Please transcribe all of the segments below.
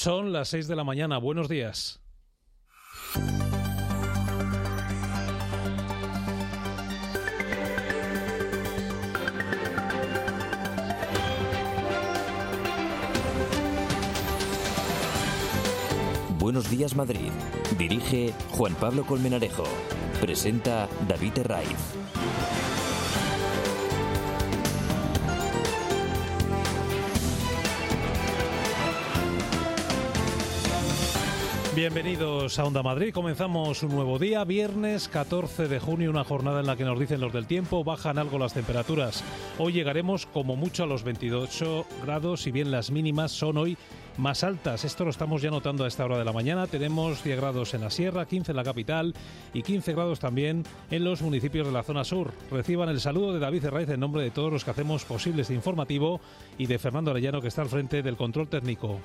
Son las 6 de la mañana. Buenos días. Buenos días, Madrid. Dirige Juan Pablo Colmenarejo. Presenta David Herraiz. Bienvenidos a Onda Madrid. Comenzamos un nuevo día, viernes 14 de junio, una jornada en la que nos dicen los del tiempo, bajan algo las temperaturas. Hoy llegaremos como mucho a los 28 grados, si bien las mínimas son hoy más altas. Esto lo estamos ya notando a esta hora de la mañana. Tenemos 10 grados en la sierra, 15 en la capital y 15 grados también en los municipios de la zona sur. Reciban el saludo de David Herraiz en nombre de todos los que hacemos posible este informativo y de Fernando Arellano, que está al frente del control técnico.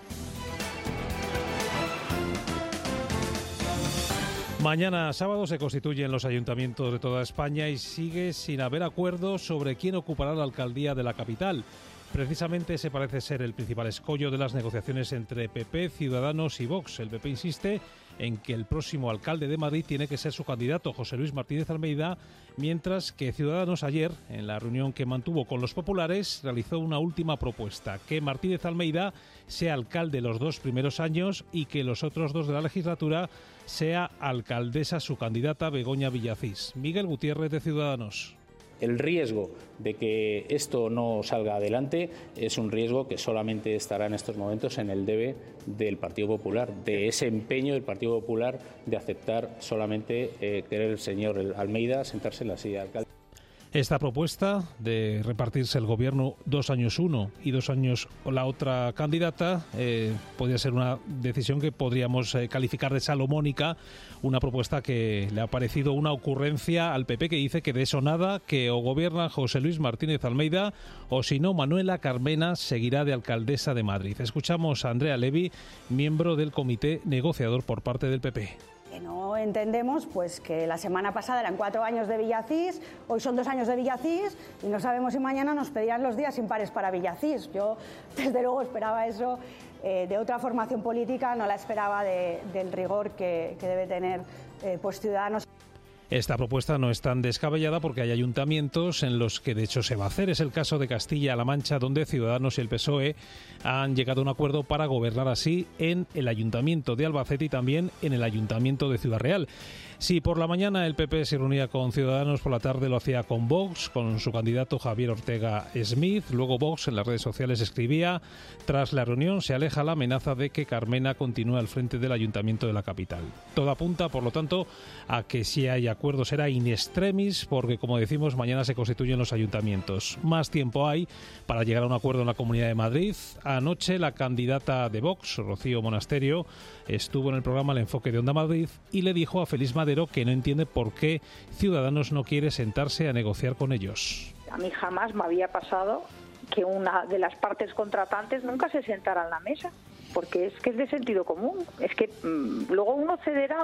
Mañana sábado se constituyen los ayuntamientos de toda España y sigue sin haber acuerdo sobre quién ocupará la alcaldía de la capital. Precisamente ese parece ser el principal escollo de las negociaciones entre PP, Ciudadanos y Vox. El PP insiste en que el próximo alcalde de Madrid tiene que ser su candidato, José Luis Martínez Almeida, mientras que Ciudadanos ayer, en la reunión que mantuvo con los populares, realizó una última propuesta: que Martínez Almeida sea alcalde los 2 primeros años y que los otros 2 de la legislatura sea alcaldesa su candidata Begoña Villacís. Miguel Gutiérrez, de Ciudadanos. El riesgo de que esto no salga adelante es un riesgo que solamente estará en estos momentos en el debe del Partido Popular, de ese empeño del Partido Popular de aceptar solamente querer el señor Almeida sentarse en la silla de alcalde. Esta propuesta de repartirse el gobierno 2 años uno y 2 años la otra candidata podría ser una decisión que podríamos calificar de salomónica, una propuesta que le ha parecido una ocurrencia al PP, que dice que de eso nada, que o gobierna José Luis Martínez Almeida o si no, Manuela Carmena seguirá de alcaldesa de Madrid. Escuchamos a Andrea Levy, miembro del comité negociador por parte del PP. No entendemos pues que la semana pasada eran 4 años de Villacís, hoy son 2 años de Villacís y no sabemos si mañana nos pedirán los días impares para Villacís. Yo desde luego esperaba eso de otra formación política, no la esperaba del rigor que debe tener pues Ciudadanos. Esta propuesta no es tan descabellada porque hay ayuntamientos en los que de hecho se va a hacer. Es el caso de Castilla-La Mancha, donde Ciudadanos y el PSOE han llegado a un acuerdo para gobernar así en el Ayuntamiento de Albacete y también en el Ayuntamiento de Ciudad Real. Si por la mañana el PP se reunía con Ciudadanos, por la tarde lo hacía con Vox, con su candidato Javier Ortega Smith. Luego Vox en las redes sociales escribía: tras la reunión se aleja la amenaza de que Carmena continúe al frente del Ayuntamiento de la capital. Todo apunta, por lo tanto, a que si hay acuerdo será in extremis, porque, como decimos, mañana se constituyen los ayuntamientos. Más tiempo hay para llegar a un acuerdo en la Comunidad de Madrid. Anoche la candidata de Vox, Rocío Monasterio, estuvo en el programa El Enfoque de Onda Madrid y le dijo a Félix Madero que no entiende por qué Ciudadanos no quiere sentarse a negociar con ellos. A mí jamás me había pasado que una de las partes contratantes nunca se sentara en la mesa, porque es que es de sentido común. Es que luego uno cederá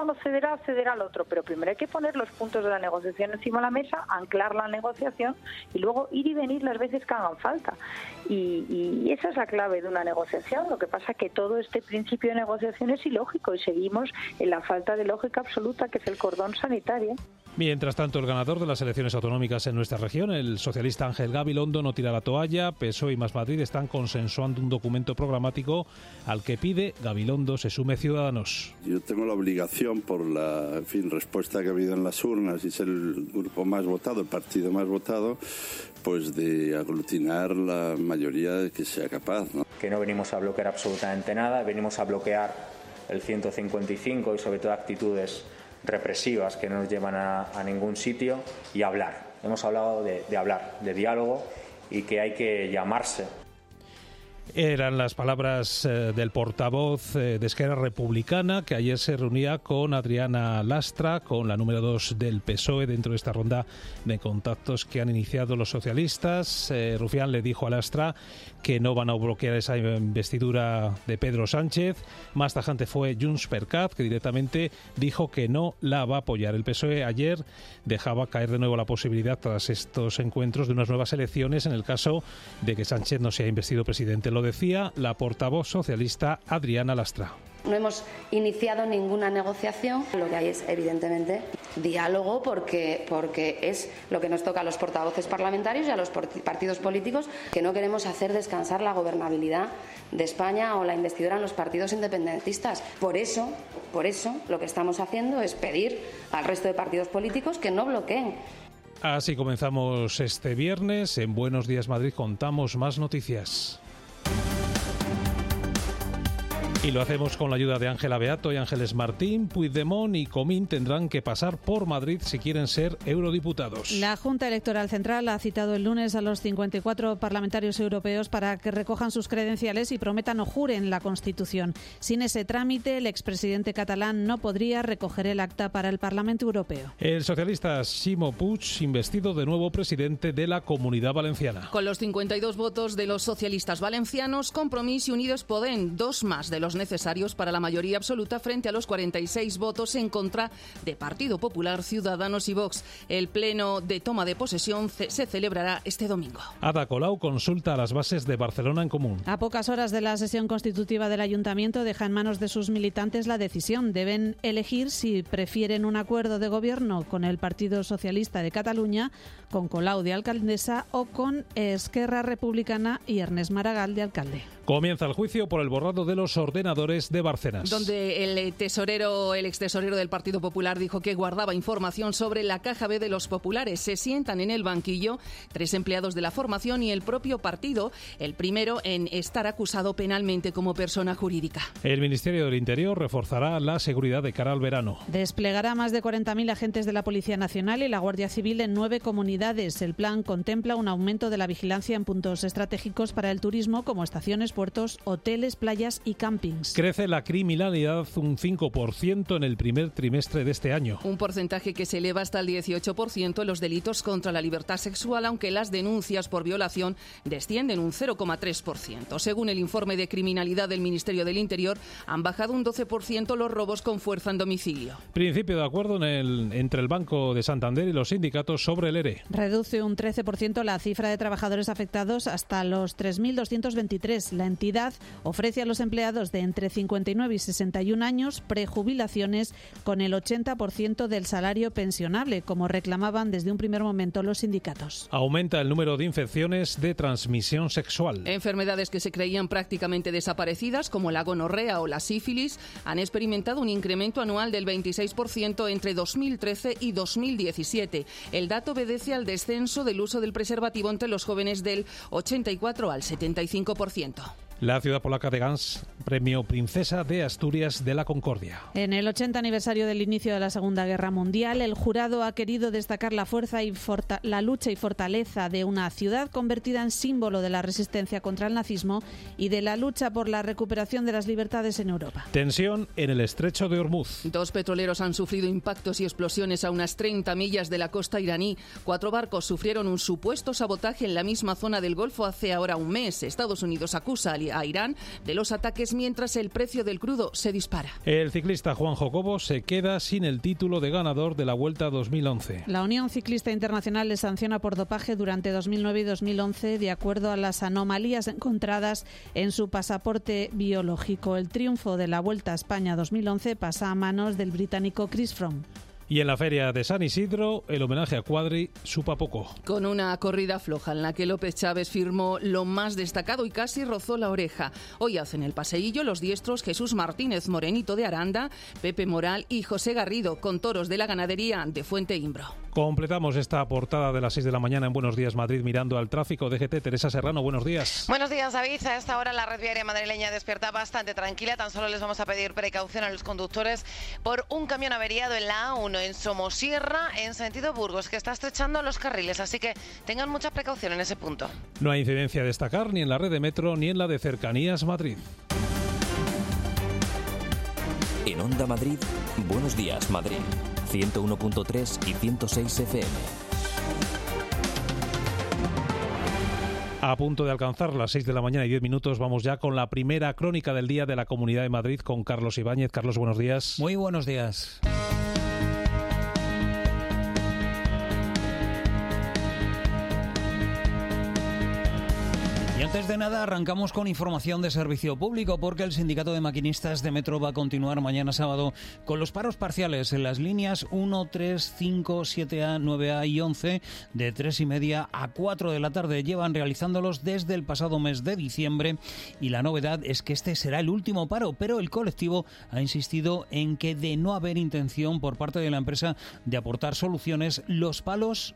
al otro, pero primero hay que poner los puntos de la negociación encima de la mesa, anclar la negociación y luego ir y venir las veces que hagan falta. Y esa es la clave de una negociación. Lo que pasa es que todo este principio de negociación es ilógico y seguimos en la falta de lógica absoluta, que es el cordón sanitario. Mientras tanto, el ganador de las elecciones autonómicas en nuestra región, el socialista Ángel Gabilondo, no tira la toalla. PSOE y Más Madrid están consensuando un documento programático al que pide Gabilondo se sume Ciudadanos. Yo tengo la obligación, por la respuesta que ha habido en las urnas y ser el grupo más votado, el partido más votado, pues de aglutinar la mayoría que sea capaz, ¿no? Que no venimos a bloquear absolutamente nada, venimos a bloquear el 155 y sobre todo actitudes represivas que no nos llevan a ningún sitio, y hablar. Hemos hablado de hablar, de diálogo, y que hay que llamarse. Eran las palabras del portavoz de Esquerra Republicana, que ayer se reunía con Adriana Lastra, con la número 2 del PSOE, dentro de esta ronda de contactos que han iniciado los socialistas. Rufián le dijo a Lastra que no van a bloquear esa investidura de Pedro Sánchez. Más tajante fue Junts per Cat, que directamente dijo que no la va a apoyar. El PSOE ayer dejaba caer de nuevo la posibilidad, tras estos encuentros, de unas nuevas elecciones en el caso de que Sánchez no sea investido presidente Lo decía la portavoz socialista Adriana Lastra. No hemos iniciado ninguna negociación. Lo que hay es, evidentemente, diálogo porque es lo que nos toca a los portavoces parlamentarios y a los partidos políticos, que no queremos hacer descansar la gobernabilidad de España o la investidura en los partidos independentistas. Por eso, lo que estamos haciendo es pedir al resto de partidos políticos que no bloqueen. Así comenzamos este viernes. En Buenos Días Madrid contamos más noticias. Y lo hacemos con la ayuda de Ángela Beato y Ángeles Martín. Puigdemont y Comín tendrán que pasar por Madrid si quieren ser eurodiputados. La Junta Electoral Central ha citado el lunes a los 54 parlamentarios europeos para que recojan sus credenciales y prometan o juren la Constitución. Sin ese trámite, el expresidente catalán no podría recoger el acta para el Parlamento Europeo. El socialista Ximo Puig, investido de nuevo presidente de la Comunidad Valenciana. Con los 52 votos de los socialistas valencianos, Compromís y Unidos Podem, dos más de los necesarios para la mayoría absoluta frente a los 46 votos en contra de Partido Popular, Ciudadanos y Vox. El pleno de toma de posesión se celebrará este domingo. Ada Colau consulta a las bases de Barcelona en Común. A pocas horas de la sesión constitutiva del Ayuntamiento, deja en manos de sus militantes la decisión. Deben elegir si prefieren un acuerdo de gobierno con el Partido Socialista de Cataluña, con Colau de alcaldesa, o con Esquerra Republicana y Ernest Maragall de alcalde. Comienza el juicio por el borrado de los ordenadores de Bárcenas. Donde el extesorero del Partido Popular dijo que guardaba información sobre la caja B de los populares. Se sientan en el banquillo 3 empleados de la formación y el propio partido, el primero en estar acusado penalmente como persona jurídica. El Ministerio del Interior reforzará la seguridad de cara al verano. Desplegará más de 40.000 agentes de la Policía Nacional y la Guardia Civil en 9 comunidades. El plan contempla un aumento de la vigilancia en puntos estratégicos para el turismo, como estaciones, puertos, hoteles, playas y campings. Crece la criminalidad un 5% en el primer trimestre de este año. Un porcentaje que se eleva hasta el 18% en los delitos contra la libertad sexual, aunque las denuncias por violación descienden un 0,3%. Según el informe de criminalidad del Ministerio del Interior, han bajado un 12% los robos con fuerza en domicilio. Principio de acuerdo entre el Banco de Santander y los sindicatos sobre el ERE. Reduce un 13% la cifra de trabajadores afectados hasta los 3.223. La entidad ofrece a los empleados de entre 59 y 61 años prejubilaciones con el 80% del salario pensionable, como reclamaban desde un primer momento los sindicatos. Aumenta el número de infecciones de transmisión sexual. Enfermedades que se creían prácticamente desaparecidas, como la gonorrea o la sífilis, han experimentado un incremento anual del 26% entre 2013 y 2017. El dato obedece al descenso del uso del preservativo entre los jóvenes del 84 al 75%. La ciudad polaca de Gdańsk, premio Princesa de Asturias de la Concordia. En el 80 aniversario del inicio de la Segunda Guerra Mundial, el jurado ha querido destacar la fuerza y la lucha y fortaleza de una ciudad convertida en símbolo de la resistencia contra el nazismo y de la lucha por la recuperación de las libertades en Europa. Tensión en el estrecho de Hormuz. 2 petroleros han sufrido impactos y explosiones a unas 30 millas de la costa iraní. 4 barcos sufrieron un supuesto sabotaje en la misma zona del Golfo hace ahora un mes. Estados Unidos acusa a Irán de los ataques mientras el precio del crudo se dispara. El ciclista Juanjo Cobo se queda sin el título de ganador de la Vuelta 2011. La Unión Ciclista Internacional le sanciona por dopaje durante 2009 y 2011 de acuerdo a las anomalías encontradas en su pasaporte biológico. El triunfo de la Vuelta a España 2011 pasa a manos del británico Chris Froome. Y en la feria de San Isidro, el homenaje a Cuadri supa poco. Con una corrida floja en la que López Chávez firmó lo más destacado y casi rozó la oreja. Hoy hacen el paseillo los diestros Jesús Martínez Morenito de Aranda, Pepe Moral y José Garrido, con toros de la ganadería de Fuente Imbro. Completamos esta portada de las 6 de la mañana en Buenos Días Madrid mirando al tráfico. DGT, Teresa Serrano, buenos días. Buenos días, David. A esta hora la red viaria madrileña despierta bastante tranquila. Tan solo les vamos a pedir precaución a los conductores por un camión averiado en la A1 en Somosierra, en sentido Burgos, que está estrechando los carriles. Así que tengan mucha precaución en ese punto. No hay incidencia a destacar ni en la red de metro ni en la de Cercanías Madrid. En Onda Madrid, Buenos Días Madrid, 101.3 y 106 FM. A punto de alcanzar las 6 de la mañana y 10 minutos, vamos ya con la primera crónica del día de la Comunidad de Madrid con Carlos Ibáñez. Carlos, buenos días. Muy buenos días. Y antes de nada arrancamos con información de servicio público porque el Sindicato de Maquinistas de Metro va a continuar mañana sábado con los paros parciales en las líneas 1, 3, 5, 7A, 9A y 11 de 3:30 a 4 de la tarde. Llevan realizándolos desde el pasado mes de diciembre y la novedad es que este será el último paro, pero el colectivo ha insistido en que de no haber intención por parte de la empresa de aportar soluciones, los paros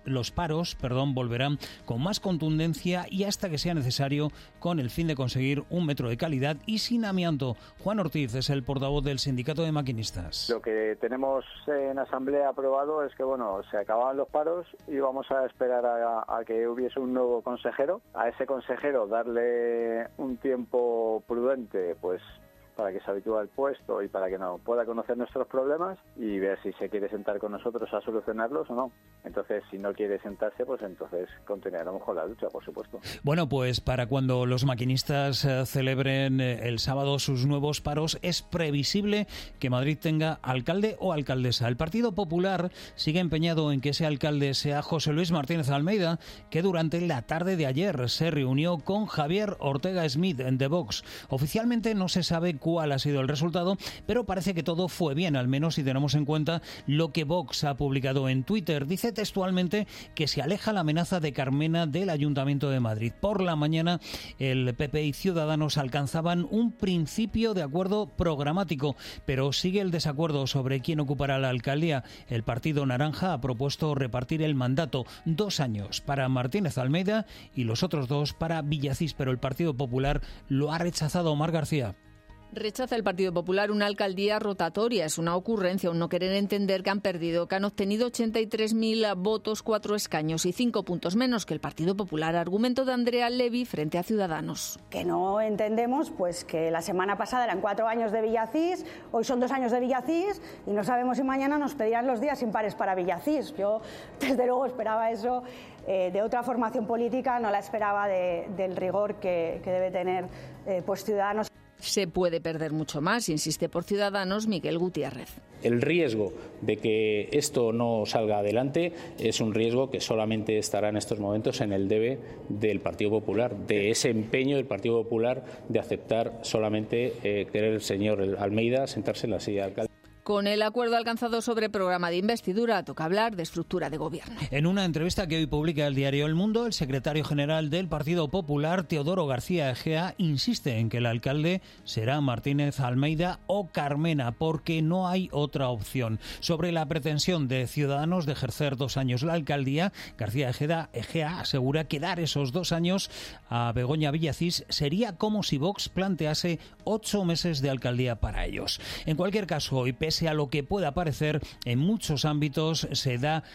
volverán con más contundencia y hasta que sea necesario con el fin de conseguir un metro de calidad y sin amianto. Juan Ortiz es el portavoz del Sindicato de Maquinistas. Lo que tenemos en asamblea aprobado es que se acababan los paros y vamos a esperar a que hubiese un nuevo consejero. A ese consejero darle un tiempo prudente, para que se habitúe al puesto y para que pueda conocer nuestros problemas y ver si se quiere sentar con nosotros a solucionarlos o no. Entonces, si no quiere sentarse, entonces continuaremos con la lucha, por supuesto. Bueno, pues para cuando los maquinistas celebren el sábado sus nuevos paros, es previsible que Madrid tenga alcalde o alcaldesa. El Partido Popular sigue empeñado en que ese alcalde sea José Luis Martínez Almeida, que durante la tarde de ayer se reunió con Javier Ortega Smith de Vox. Oficialmente no se sabe cuál ha sido el resultado, pero parece que todo fue bien, al menos si tenemos en cuenta lo que Vox ha publicado en Twitter. Dice textualmente que se aleja la amenaza de Carmena del Ayuntamiento de Madrid. Por la mañana, el PP y Ciudadanos alcanzaban un principio de acuerdo programático, pero sigue el desacuerdo sobre quién ocupará la alcaldía. El Partido Naranja ha propuesto repartir el mandato, 2 años para Martínez Almeida y los otros 2 para Villacís, pero el Partido Popular lo ha rechazado. Omar García. Rechaza el Partido Popular una alcaldía rotatoria. Es una ocurrencia, un no querer entender que han obtenido 83.000 votos, 4 escaños y 5 puntos menos que el Partido Popular. Argumento de Andrea Levy frente a Ciudadanos. Que no entendemos que la semana pasada eran 4 años de Villacís, hoy son 2 años de Villacís y no sabemos si mañana nos pedirán los días impares para Villacís. Yo desde luego esperaba eso de otra formación política, no la esperaba del rigor que debe tener Ciudadanos. Se puede perder mucho más, insiste por Ciudadanos Miguel Gutiérrez. El riesgo de que esto no salga adelante es un riesgo que solamente estará en estos momentos en el debe del Partido Popular, de ese empeño del Partido Popular de aceptar solamente querer el señor Almeida sentarse en la silla de alcalde. Con el acuerdo alcanzado sobre programa de investidura, toca hablar de estructura de gobierno. En una entrevista que hoy publica el diario El Mundo, el secretario general del Partido Popular, Teodoro García Egea, insiste en que el alcalde será Martínez Almeida o Carmena, porque no hay otra opción. Sobre la pretensión de Ciudadanos de ejercer 2 años la alcaldía, García Egea asegura que dar esos 2 años a Begoña Villacís sería como si Vox plantease 8 meses de alcaldía para ellos. En cualquier caso, y pese a lo que pueda parecer, en muchos ámbitos se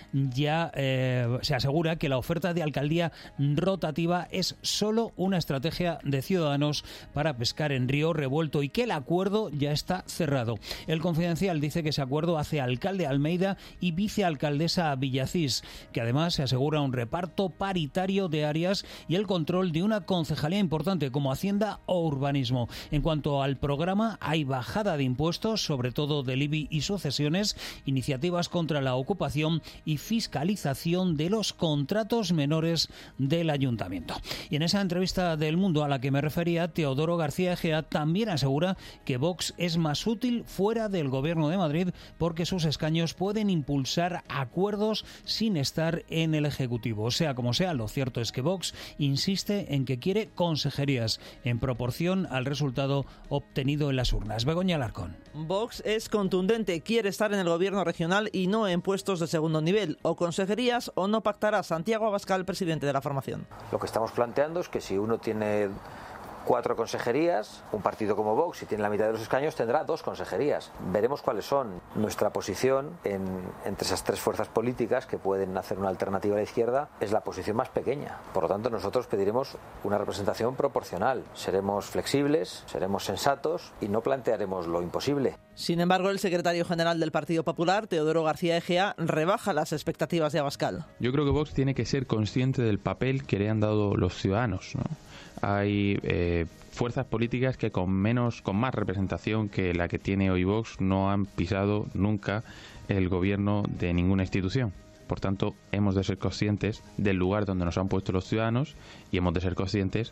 asegura que la oferta de alcaldía rotativa es solo una estrategia de Ciudadanos para pescar en río revuelto y que el acuerdo ya está cerrado. El Confidencial dice que ese acuerdo hace alcalde Almeida y vicealcaldesa Villacís, que además se asegura un reparto paritario de áreas y el control de una concejalía importante como Hacienda o Urbanismo. En cuanto al programa, hay bajada de impuestos, sobre todo del IBI y sucesiones, iniciativas contra la ocupación y fiscalización de los contratos menores del ayuntamiento. Y en esa entrevista del Mundo a la que me refería, Teodoro García Egea también asegura que Vox es más útil fuera del Gobierno de Madrid porque sus escaños pueden impulsar acuerdos sin estar en el Ejecutivo. Sea como sea, lo cierto es que Vox insiste en que quiere consejerías en proporción al resultado obtenido en las urnas. Begoña Alarcón. Vox es contundente, quiere estar en el gobierno regional y no en puestos de segundo nivel, o consejerías o no pactará. Santiago Abascal, presidente de la formación. Lo que estamos planteando es que si uno tiene 4 consejerías, un partido como Vox, si tiene la mitad de los escaños, tendrá 2 consejerías. Veremos cuáles son. Nuestra posición entre esas 3 fuerzas políticas que pueden hacer una alternativa a la izquierda es la posición más pequeña. Por lo tanto, nosotros pediremos una representación proporcional. Seremos flexibles, seremos sensatos y no plantearemos lo imposible. Sin embargo, el secretario general del Partido Popular, Teodoro García Egea, rebaja las expectativas de Abascal. Yo creo que Vox tiene que ser consciente del papel que le han dado los ciudadanos, ¿no? Hay fuerzas políticas que con más representación que la que tiene hoy Vox no han pisado nunca el gobierno de ninguna institución. Por tanto, hemos de ser conscientes del lugar donde nos han puesto los ciudadanos y hemos de ser conscientes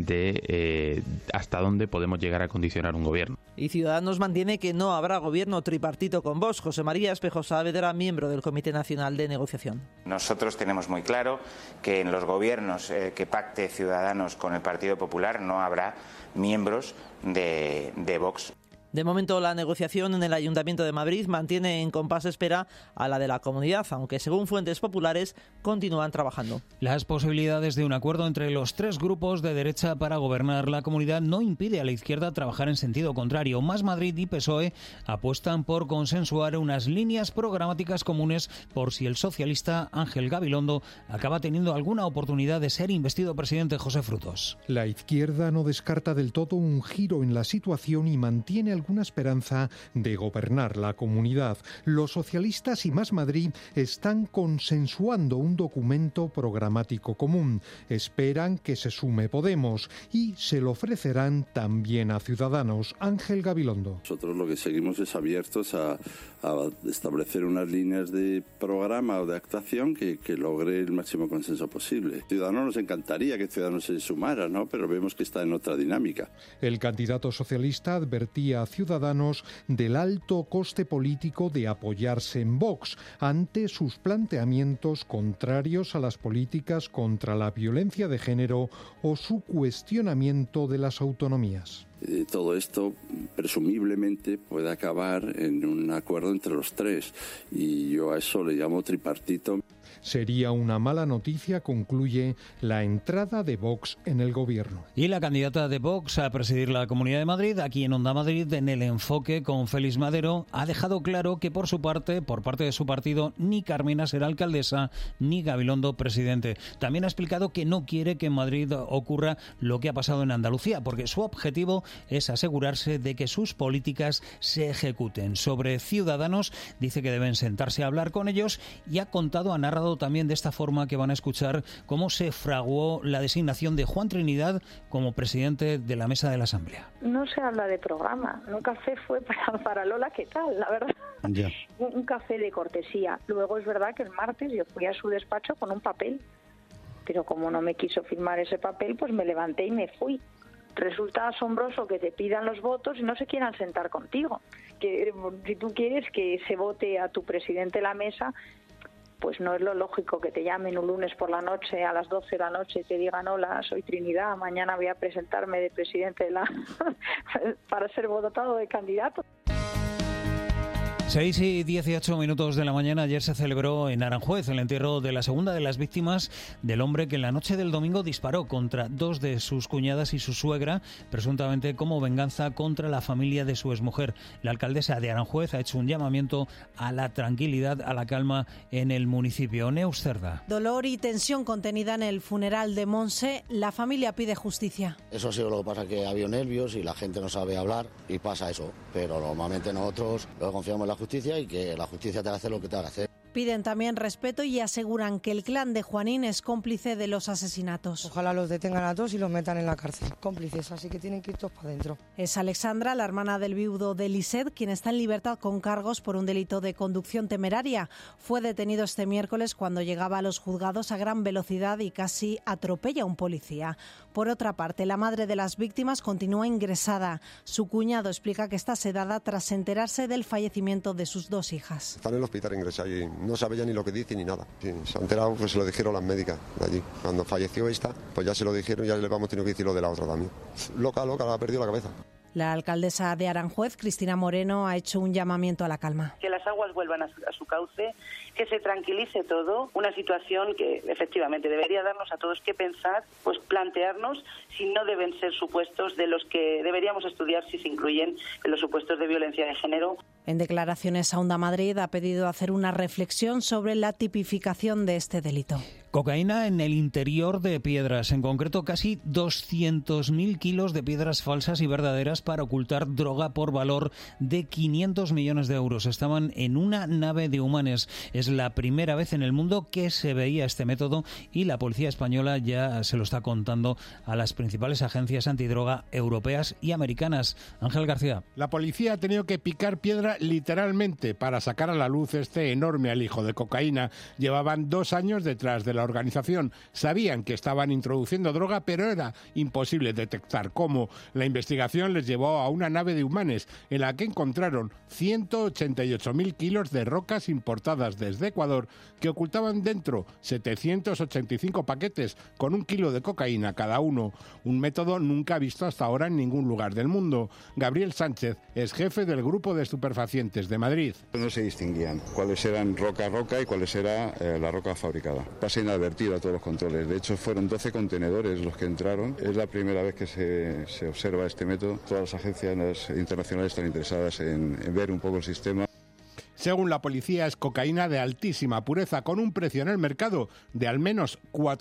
de hasta dónde podemos llegar a condicionar un gobierno. Y Ciudadanos mantiene que no habrá gobierno tripartito con Vox. José María Espejo Saavedra, miembro del Comité Nacional de Negociación. Nosotros tenemos muy claro que en los gobiernos que pacte Ciudadanos con el Partido Popular no habrá miembros de Vox. De momento, la negociación en el Ayuntamiento de Madrid mantiene en compás de espera a la de la Comunidad, aunque según fuentes populares continúan trabajando. Las posibilidades de un acuerdo entre los tres grupos de derecha para gobernar la Comunidad no impide a la izquierda trabajar en sentido contrario. Más Madrid y PSOE apuestan por consensuar unas líneas programáticas comunes por si el socialista Ángel Gabilondo acaba teniendo alguna oportunidad de ser investido presidente. José Frutos. La izquierda no descarta del todo un giro en la situación y mantiene alguna esperanza de gobernar la Comunidad. Los socialistas y Más Madrid están consensuando un documento programático común. Esperan que se sume Podemos y se lo ofrecerán también a Ciudadanos. Ángel Gabilondo. Nosotros lo que seguimos es abiertos a establecer unas líneas de programa o de actuación que logre el máximo consenso posible. Ciudadanos nos encantaría que Ciudadanos se sumara, ¿no? Pero vemos que está en otra dinámica. El candidato socialista advertía a Ciudadanos del alto coste político de apoyarse en Vox ante sus planteamientos contrarios a las políticas contra la violencia de género o su cuestionamiento de las autonomías. Todo esto presumiblemente puede acabar en un acuerdo entre los tres y yo a eso le llamo tripartito. Sería una mala noticia, concluye, la entrada de Vox en el gobierno. Y la candidata de Vox a presidir la Comunidad de Madrid, aquí en Onda Madrid, en El Enfoque con Félix Madero, ha dejado claro que por parte de su partido, ni Carmena será alcaldesa, ni Gabilondo presidente. También ha explicado que no quiere que en Madrid ocurra lo que ha pasado en Andalucía, porque su objetivo es asegurarse de que sus políticas se ejecuten. Sobre Ciudadanos, dice que deben sentarse a hablar con ellos y ha narrado también de esta forma que van a escuchar cómo se fraguó la designación de Juan Trinidad como presidente de la mesa de la Asamblea. No se habla de programa, un café fue para Lola, ¿qué tal? La verdad, ya. Un café de cortesía. Luego es verdad que el martes yo fui a su despacho con un papel, pero como no me quiso firmar ese papel, pues me levanté y me fui. Resulta asombroso que te pidan los votos y no se quieran sentar contigo. Que si tú quieres que se vote a tu presidente de la mesa, pues no es lo lógico que te llamen un lunes por la noche a las 12 de la noche y te digan: hola, soy Trinidad, mañana voy a presentarme de presidente de para ser votado de candidato. 6:18 de la mañana. Ayer se celebró en Aranjuez el entierro de la segunda de las víctimas del hombre que en la noche del domingo disparó contra dos de sus cuñadas y su suegra, presuntamente como venganza contra la familia de su exmujer. La alcaldesa de Aranjuez ha hecho un llamamiento a la tranquilidad, a la calma en el municipio. Neus Cerda. Dolor y tensión contenida en el funeral de Monse. La familia pide justicia. Eso ha sido lo que pasa, que ha habido nervios y la gente no sabe hablar y pasa eso. Pero normalmente nosotros confiamos en la justicia y que la justicia te haga hacer lo que te haga hacer. Piden también respeto y aseguran que el clan de Juanín es cómplice de los asesinatos. Ojalá los detengan a todos y los metan en la cárcel. Cómplices, así que tienen que ir todos para adentro. Es Alexandra, la hermana del viudo de Lisset, quien está en libertad con cargos por un delito de conducción temeraria. Fue detenido este miércoles cuando llegaba a los juzgados a gran velocidad y casi atropella a un policía. Por otra parte, la madre de las víctimas continúa ingresada. Su cuñado explica que está sedada tras enterarse del fallecimiento de sus dos hijas. Está en el hospital ingresada y no sabe ya ni lo que dice ni nada. Sí, se ha enterado, pues se lo dijeron las médicas de allí. Cuando falleció esta, pues ya se lo dijeron y ya le vamos tenido que decir lo de la otra también. Loca, ha perdido la cabeza. La alcaldesa de Aranjuez, Cristina Moreno, ha hecho un llamamiento a la calma. Que las aguas vuelvan a su cauce, que se tranquilice todo, una situación que efectivamente debería darnos a todos que pensar, pues plantearnos si no deben ser supuestos de los que deberíamos estudiar si se incluyen en los supuestos de violencia de género. En declaraciones a Onda Madrid ha pedido hacer una reflexión sobre la tipificación de este delito. Cocaína en el interior de piedras, en concreto casi 200.000 kilos de piedras falsas y verdaderas para ocultar droga por valor de 500 millones de euros. Estaban en una nave de Humanes. Es la primera vez en el mundo que se veía este método y la policía española ya se lo está contando a las principales agencias antidroga europeas y americanas. Ángel García. La policía ha tenido que picar piedra literalmente para sacar a la luz este enorme alijo de cocaína. Llevaban 2 años detrás de la organización. Sabían que estaban introduciendo droga, pero era imposible detectar cómo. La investigación les llevó a una nave de Humanes en la que encontraron 188.000 kilos de rocas importadas desde Ecuador que ocultaban dentro 785 paquetes con 1 kilo de cocaína cada uno. Un método nunca visto hasta ahora en ningún lugar del mundo. Gabriel Sánchez es jefe del Grupo de Estupefacientes de Madrid. No se distinguían cuáles eran roca y cuáles era la roca fabricada. Pasa inadvertido a todos los controles. De hecho, fueron 12 contenedores los que entraron. Es la primera vez que se observa este método. Todas las agencias internacionales están interesadas en ver un poco el sistema. Según la policía, es cocaína de altísima pureza, con un precio en el mercado de al menos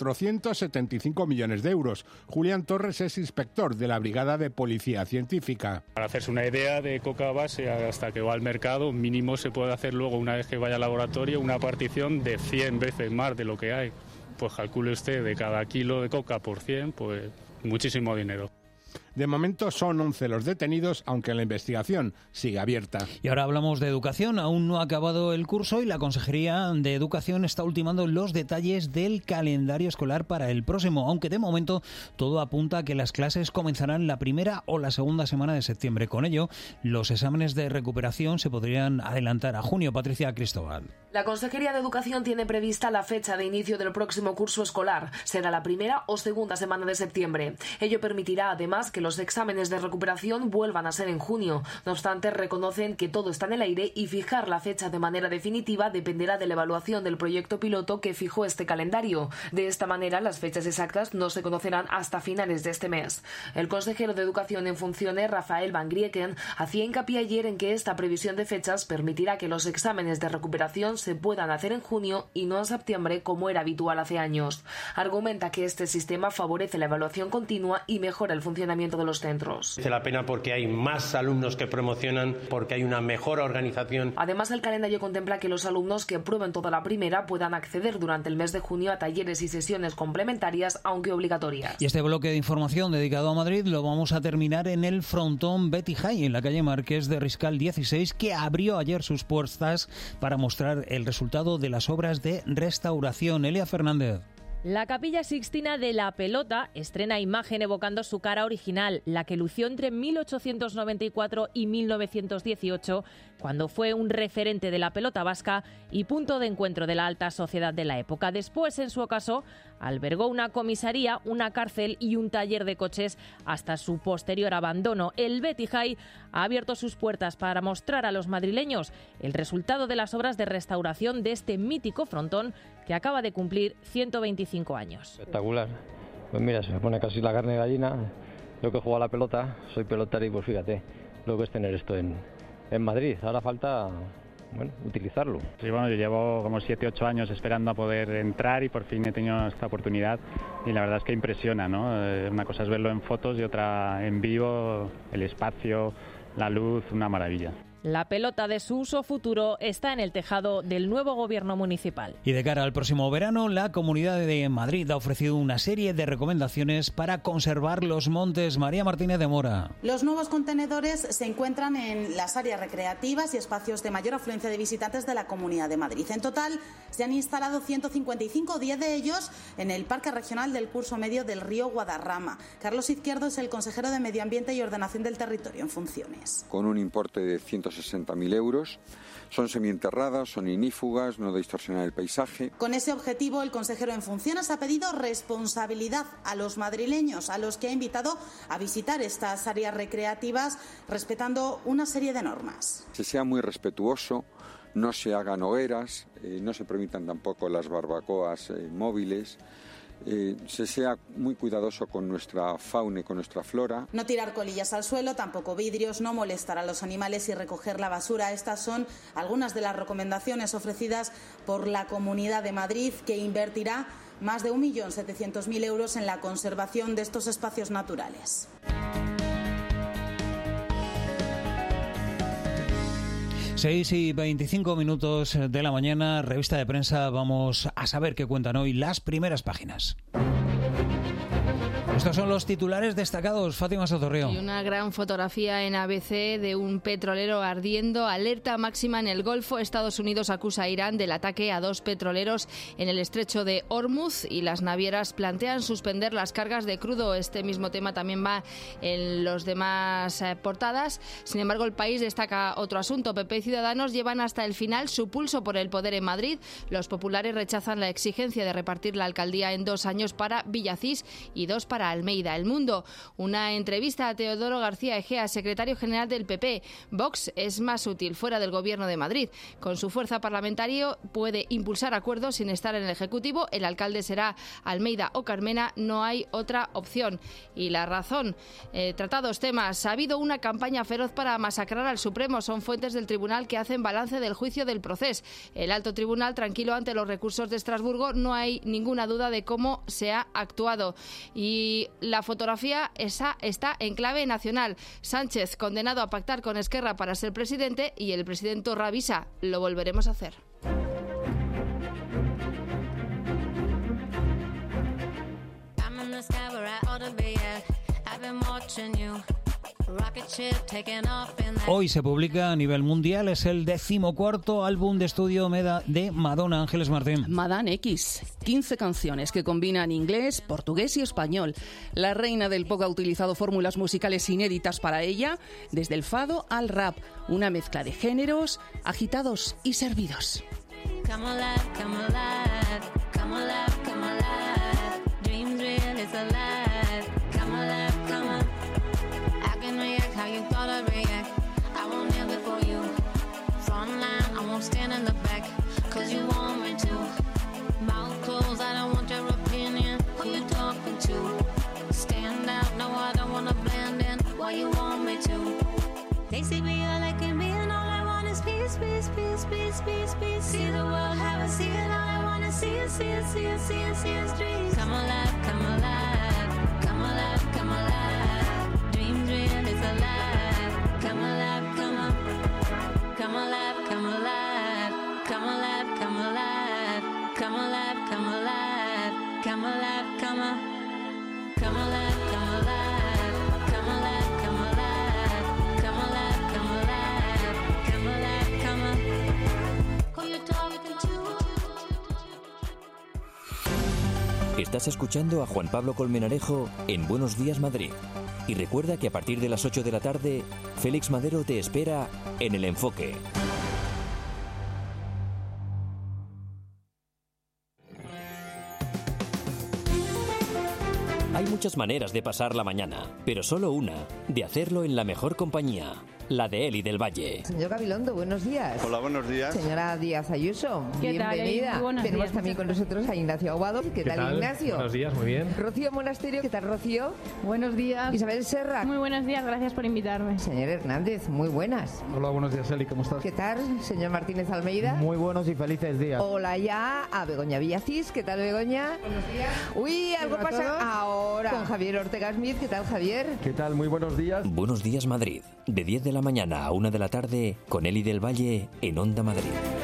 475 millones de euros. Julián Torres es inspector de la Brigada de Policía Científica. Para hacerse una idea de coca base hasta que va al mercado, mínimo se puede hacer luego, una vez que vaya al laboratorio, una partición de 100 veces más de lo que hay. Pues calcule usted, de cada kilo de coca por 100, pues muchísimo dinero. De momento son 11 los detenidos, aunque la investigación sigue abierta. Y ahora hablamos de educación. Aún no ha acabado el curso y la Consejería de Educación está ultimando los detalles del calendario escolar para el próximo, aunque de momento todo apunta a que las clases comenzarán la primera o la segunda semana de septiembre. Con ello, los exámenes de recuperación se podrían adelantar a junio. Patricia Cristóbal. La Consejería de Educación tiene prevista la fecha de inicio del próximo curso escolar. Será la primera o segunda semana de septiembre. Ello permitirá además que los exámenes de recuperación vuelvan a ser en junio. No obstante, reconocen que todo está en el aire y fijar la fecha de manera definitiva dependerá de la evaluación del proyecto piloto que fijó este calendario. De esta manera, las fechas exactas no se conocerán hasta finales de este mes. El consejero de Educación en funciones, Rafael Van Grieken, hacía hincapié ayer en que esta previsión de fechas permitirá que los exámenes de recuperación se puedan hacer en junio y no en septiembre como era habitual hace años. Argumenta que este sistema favorece la evaluación continua y mejora el funcionamiento de los centros. Merece la pena porque hay más alumnos que promocionan, porque hay una mejor organización. Además, el calendario contempla que los alumnos que prueben toda la primera puedan acceder durante el mes de junio a talleres y sesiones complementarias, aunque obligatorias. Y este bloque de información dedicado a Madrid lo vamos a terminar en el frontón Betty High, en la calle Marqués de Riscal 16, que abrió ayer sus puertas para mostrar el resultado de las obras de restauración. Elia Fernández. La Capilla Sixtina de la Pelota estrena imagen evocando su cara original, la que lució entre 1894 y 1918, cuando fue un referente de la pelota vasca y punto de encuentro de la alta sociedad de la época. Después, en su ocaso, albergó una comisaría, una cárcel y un taller de coches hasta su posterior abandono. El Betty High ha abierto sus puertas para mostrar a los madrileños el resultado de las obras de restauración de este mítico frontón que acaba de cumplir 125 años. Espectacular. Pues mira, se me pone casi la carne de gallina. Yo que juego a la pelota, soy pelotari, pues fíjate lo que es tener esto en Madrid. Ahora falta utilizarlo. Sí, bueno, yo llevo como 7-8 años esperando a poder entrar y por fin he tenido esta oportunidad y la verdad es que impresiona, ¿no? Una cosa es verlo en fotos y otra en vivo, el espacio, la luz, una maravilla. La pelota de su uso futuro está en el tejado del nuevo gobierno municipal. Y de cara al próximo verano, la Comunidad de Madrid ha ofrecido una serie de recomendaciones para conservar los montes. María Martínez de Mora. Los nuevos contenedores se encuentran en las áreas recreativas y espacios de mayor afluencia de visitantes de la Comunidad de Madrid. En total se han instalado 155, 10 de ellos en el Parque Regional del Curso Medio del Río Guadarrama. Carlos Izquierdo es el consejero de Medio Ambiente y Ordenación del Territorio en funciones. Con un importe de 160.000 euros. Son semienterradas, son inífugas, no distorsionan el paisaje. Con ese objetivo, el consejero en funciones ha pedido responsabilidad a los madrileños, a los que ha invitado a visitar estas áreas recreativas, respetando una serie de normas. Se sea muy respetuoso, no se hagan hogueras, no se permitan tampoco las barbacoas móviles. Se sea muy cuidadoso con nuestra fauna y con nuestra flora. No tirar colillas al suelo, tampoco vidrios, no molestar a los animales y recoger la basura. Estas son algunas de las recomendaciones ofrecidas por la Comunidad de Madrid, que invertirá más de 1.700.000 euros en la conservación de estos espacios naturales. Seis y 25 minutos de la mañana, revista de prensa. Vamos a saber qué cuentan hoy las primeras páginas. Estos son los titulares destacados, Fátima Sotorrio. Y una gran fotografía en ABC de un petrolero ardiendo. Alerta máxima en el Golfo. Estados Unidos acusa a Irán del ataque a 2 petroleros en el estrecho de Hormuz y las navieras plantean suspender las cargas de crudo. Este mismo tema también va en los demás portadas. Sin embargo, El País destaca otro asunto. PP y Ciudadanos llevan hasta el final su pulso por el poder en Madrid. Los populares rechazan la exigencia de repartir la alcaldía en 2 años para Villacís y 2 para Almeida. El Mundo, una entrevista a Teodoro García Egea, secretario general del PP. Vox es más útil fuera del Gobierno de Madrid. Con su fuerza parlamentaria puede impulsar acuerdos sin estar en el Ejecutivo. El alcalde será Almeida o Carmena, no hay otra opción. Y La Razón, tratados temas. Ha habido una campaña feroz para masacrar al Supremo. Son fuentes del tribunal que hacen balance del juicio del Procés. El alto tribunal, tranquilo ante los recursos de Estrasburgo, no hay ninguna duda de cómo se ha actuado. Y la fotografía esa está en clave nacional. Sánchez condenado a pactar con Esquerra para ser presidente y el presidente avisa, lo volveremos a hacer. Hoy se publica a nivel mundial, es el 14º álbum de estudio de Madonna. Ángeles Martín. Madame X, 15 canciones que combinan inglés, portugués y español. La reina del pop ha utilizado fórmulas musicales inéditas para ella, desde el fado al rap, una mezcla de géneros, agitados y servidos. Come alive, come alive, come alive, come alive. Dreams real is alive. Come alive, come on. I can react how you thought I'd react. I won't kneel before you. Front line, I won't stand in the back. Cause you want me to. Mouth closed, I don't want your opinion. Who you talking to? Stand out, no I don't wanna blend in. Why you want me to? They see me all like me and all I want is peace, peace, peace, peace, peace, peace. See the world, have a see it, all I wanna see is, see it, see it, see it, see it, dreams. Come alive, come alive, come alive, come alive. Dreams real is alive. Come alive, come on. Come alive, come alive, come alive, come alive. Come alive, come alive, come alive, come on. Come alive, come alive, come alive, come alive. Come alive, come alive, come alive, come on. Who you talking to? Estás escuchando a Juan Pablo Colmenarejo en Buenos Días Madrid. Y recuerda que a partir de las 8 de la tarde, Félix Madero te espera en El Enfoque. Hay muchas maneras de pasar la mañana, pero solo una, de hacerlo en la mejor compañía, la de Eli del Valle. Señor Gabilondo, buenos días. Hola, buenos días. Señora Díaz Ayuso, ¿Qué bienvenida. tal? Buenos Tenemos días. también con nosotros a Ignacio Aguado. ¿Qué tal, Ignacio? Buenos días, muy bien. Rocío Monasterio, ¿qué tal, Rocío? Buenos días. Isabel Serra. Muy buenos días, gracias por invitarme. Señor Hernández, muy buenas. Hola, buenos días, Eli, ¿cómo estás? ¿Qué tal, señor Martínez Almeida? Muy buenos y felices días. Hola ya a Begoña Villacís. ¿Qué tal, Begoña? Buenos días. Uy, algo Hola a pasa todos. ahora con Javier Ortega Smith. ¿Qué tal, Javier? ¿Qué tal? Muy buenos días. Buenos días Madrid, de 10 de la mañana a 1 de la tarde, con Eli del Valle en Onda Madrid.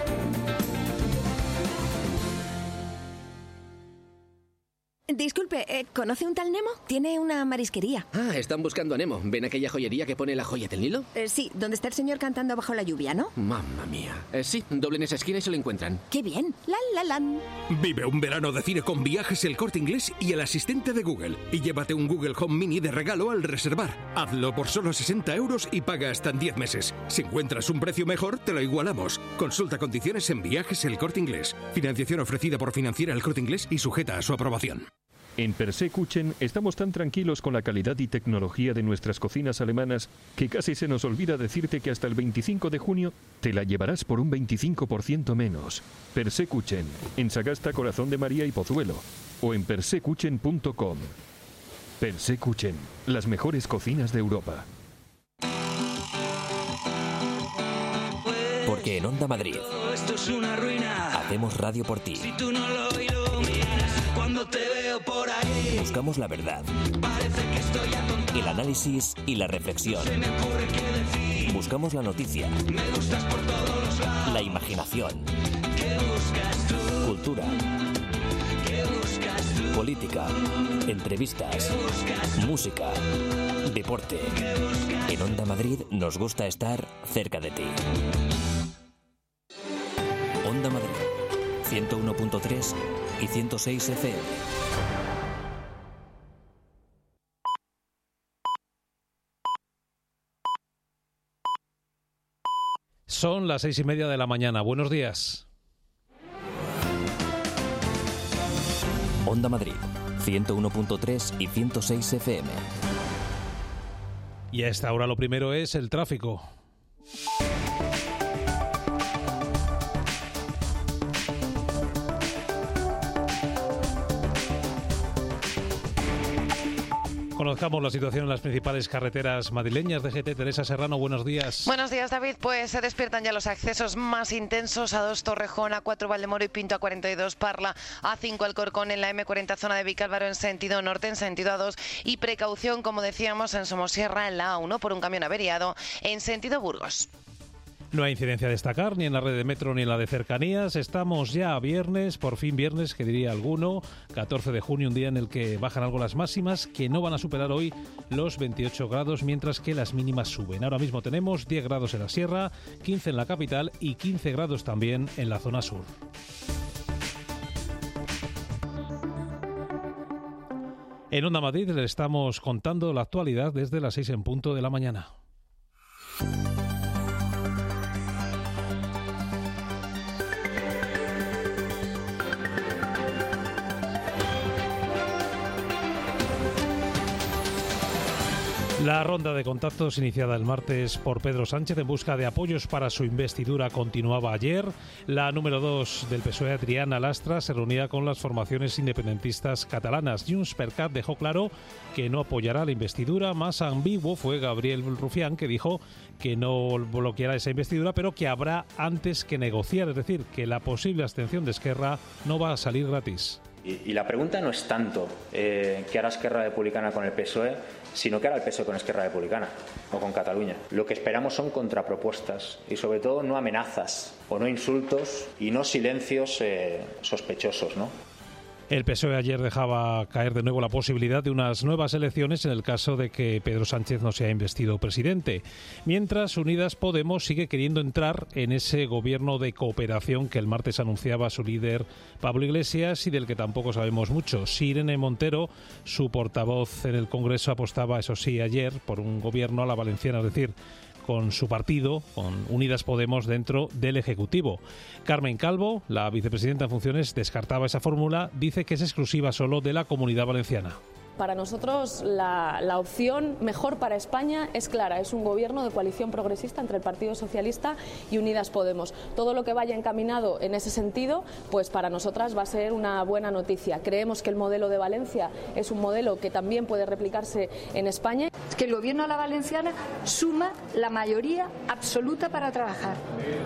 Disculpe, ¿conoce un tal Nemo? Tiene una marisquería. Ah, están buscando a Nemo. ¿Ven aquella joyería que pone la joya del Nilo? Sí, donde está el señor cantando bajo la lluvia, ¿no? Mamma mía. Sí, doblen esa esquina y se lo encuentran. ¡Qué bien! ¡Lan! Vive un verano de cine con Viajes El Corte Inglés y el asistente de Google. Y llévate un Google Home Mini de regalo al reservar. Hazlo por solo 60 € y paga hasta en 10 meses. Si encuentras un precio mejor, te lo igualamos. Consulta condiciones en Viajes El Corte Inglés. Financiación ofrecida por Financiera El Corte Inglés y sujeta a su aprobación. En Persekuchen estamos tan tranquilos con la calidad y tecnología de nuestras cocinas alemanas que casi se nos olvida decirte que hasta el 25 de junio te la llevarás por un 25% menos. Persekuchen, en Sagasta, Corazón de María y Pozuelo, o en persekuchen.com. Persekuchen, las mejores cocinas de Europa. Porque en Onda Madrid Esto es una ruina. hacemos radio por ti. Si tú no lo iluminas, cuando te veo por ahí, Buscamos la verdad, parece que estoy atontado. el análisis y la reflexión. Se me ocurre qué decir. Buscamos la noticia, Me gustas por todos los lados. la imaginación, ¿Qué buscas tú? cultura, ¿Qué buscas tú? política, entrevistas, música, deporte. En Onda Madrid nos gusta estar cerca de ti. Onda Madrid, 101.3 y 106 FM. Son las 6:30 de la mañana. Buenos días. Onda Madrid, 101.3 y 106 FM. Y a esta hora lo primero es el tráfico. Conozcamos la situación en las principales carreteras madrileñas. DGT, Teresa Serrano, buenos días. Buenos días, David. Pues se despiertan ya los accesos más intensos: A2 Torrejón, A4 Valdemoro y Pinto, A42 Parla, A5 Alcorcón en la M40 zona de Vicálvaro en sentido norte, en sentido A2, y precaución, como decíamos, en Somosierra en la A1 por un camión averiado en sentido Burgos. No hay incidencia a destacar ni en la red de metro ni en la de cercanías. Estamos ya a viernes, por fin viernes, que diría alguno, 14 de junio, un día en el que bajan algo las máximas, que no van a superar hoy los 28 grados, mientras que las mínimas suben. Ahora mismo tenemos 10 grados en la sierra, 15 en la capital y 15 grados también en la zona sur. En Onda Madrid le estamos contando la actualidad desde las 6 en punto de la mañana. La ronda de contactos iniciada el martes por Pedro Sánchez en busca de apoyos para su investidura continuaba ayer. La número 2 del PSOE, Adriana Lastra, se reunía con las formaciones independentistas catalanas. JxCat dejó claro que no apoyará la investidura. Más ambiguo fue Gabriel Rufián, que dijo que no bloqueará esa investidura, pero que habrá antes que negociar, es decir, que la posible abstención de Esquerra no va a salir gratis. Y la pregunta no es tanto qué hará Esquerra Republicana con el PSOE, sino qué hará el PSOE con Esquerra Republicana o con Cataluña. Lo que esperamos son contrapropuestas y sobre todo no amenazas o no insultos y no silencios sospechosos, ¿no? El PSOE ayer dejaba caer de nuevo la posibilidad de unas nuevas elecciones en el caso de que Pedro Sánchez no sea investido presidente. Mientras, Unidas Podemos sigue queriendo entrar en ese gobierno de cooperación que el martes anunciaba su líder Pablo Iglesias y del que tampoco sabemos mucho. Irene Montero, su portavoz en el Congreso, apostaba, eso sí, ayer por un gobierno a la valenciana, es decir, con su partido, con Unidas Podemos, dentro del Ejecutivo. Carmen Calvo, la vicepresidenta en funciones, descartaba esa fórmula, dice que es exclusiva solo de la Comunidad Valenciana. Para nosotros la opción mejor para España es clara, es un gobierno de coalición progresista entre el Partido Socialista y Unidas Podemos. Todo lo que vaya encaminado en ese sentido, pues para nosotras va a ser una buena noticia. Creemos que el modelo de Valencia es un modelo que también puede replicarse en España. Es que el gobierno de la Valenciana suma la mayoría absoluta para trabajar.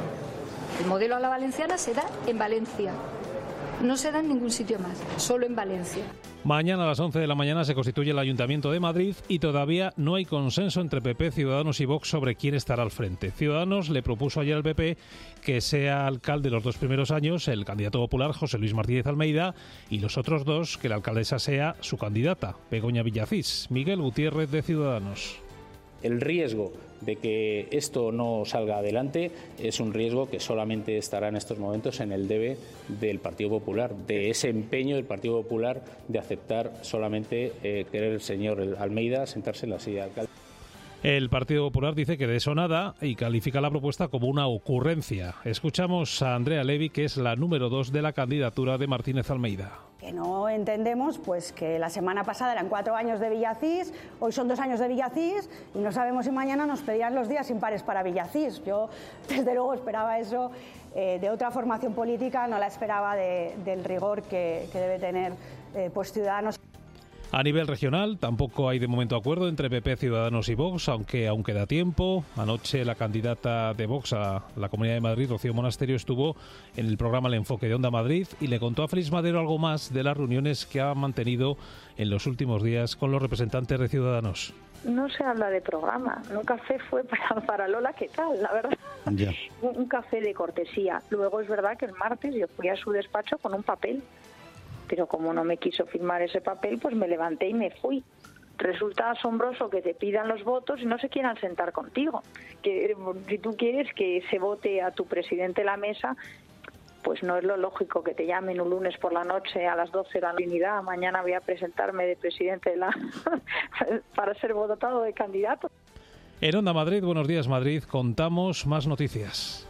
El modelo a la Valenciana se da en Valencia. No se da en ningún sitio más, solo en Valencia. Mañana a las 11 de la mañana se constituye el Ayuntamiento de Madrid y todavía no hay consenso entre PP, Ciudadanos y Vox sobre quién estará al frente. Ciudadanos le propuso ayer al PP que sea alcalde los 2 primeros años el candidato popular José Luis Martínez Almeida y los otros 2 que la alcaldesa sea su candidata, Begoña Villacís. Miguel Gutiérrez, de Ciudadanos. El riesgo de que esto no salga adelante es un riesgo que solamente estará en estos momentos en el debe del Partido Popular, de ese empeño del Partido Popular de aceptar solamente querer el señor Almeida sentarse en la silla de alcalde. El Partido Popular dice que de eso nada y califica la propuesta como una ocurrencia. Escuchamos a Andrea Levy, que es la número 2 de la candidatura de Martínez Almeida. Que no entendemos pues que la semana pasada eran 4 años de Villacís, hoy son 2 años de Villacís y no sabemos si mañana nos pedirán los días impares para Villacís. Yo desde luego esperaba eso de otra formación política, no la esperaba del rigor que debe tener pues Ciudadanos. A nivel regional, tampoco hay de momento acuerdo entre PP, Ciudadanos y Vox, aunque aún queda tiempo. Anoche la candidata de Vox a la Comunidad de Madrid, Rocío Monasterio, estuvo en el programa El Enfoque de Onda Madrid y le contó a Félix Madero algo más de las reuniones que ha mantenido en los últimos días con los representantes de Ciudadanos. No se habla de programa. Un café fue para Lola, ¿qué tal? La verdad. Ya. Un café de cortesía. Luego es verdad que el martes yo fui a su despacho con un papel. Pero como no me quiso firmar ese papel, pues me levanté y me fui. Resulta asombroso que te pidan los votos y no se quieran sentar contigo. Que si tú quieres que se vote a tu presidente la mesa, pues no es lo lógico que te llamen un lunes por la noche a las 12 de la unidad. Mañana voy a presentarme de presidente para ser votado de candidato. En Onda Madrid, Buenos Días Madrid, contamos más noticias.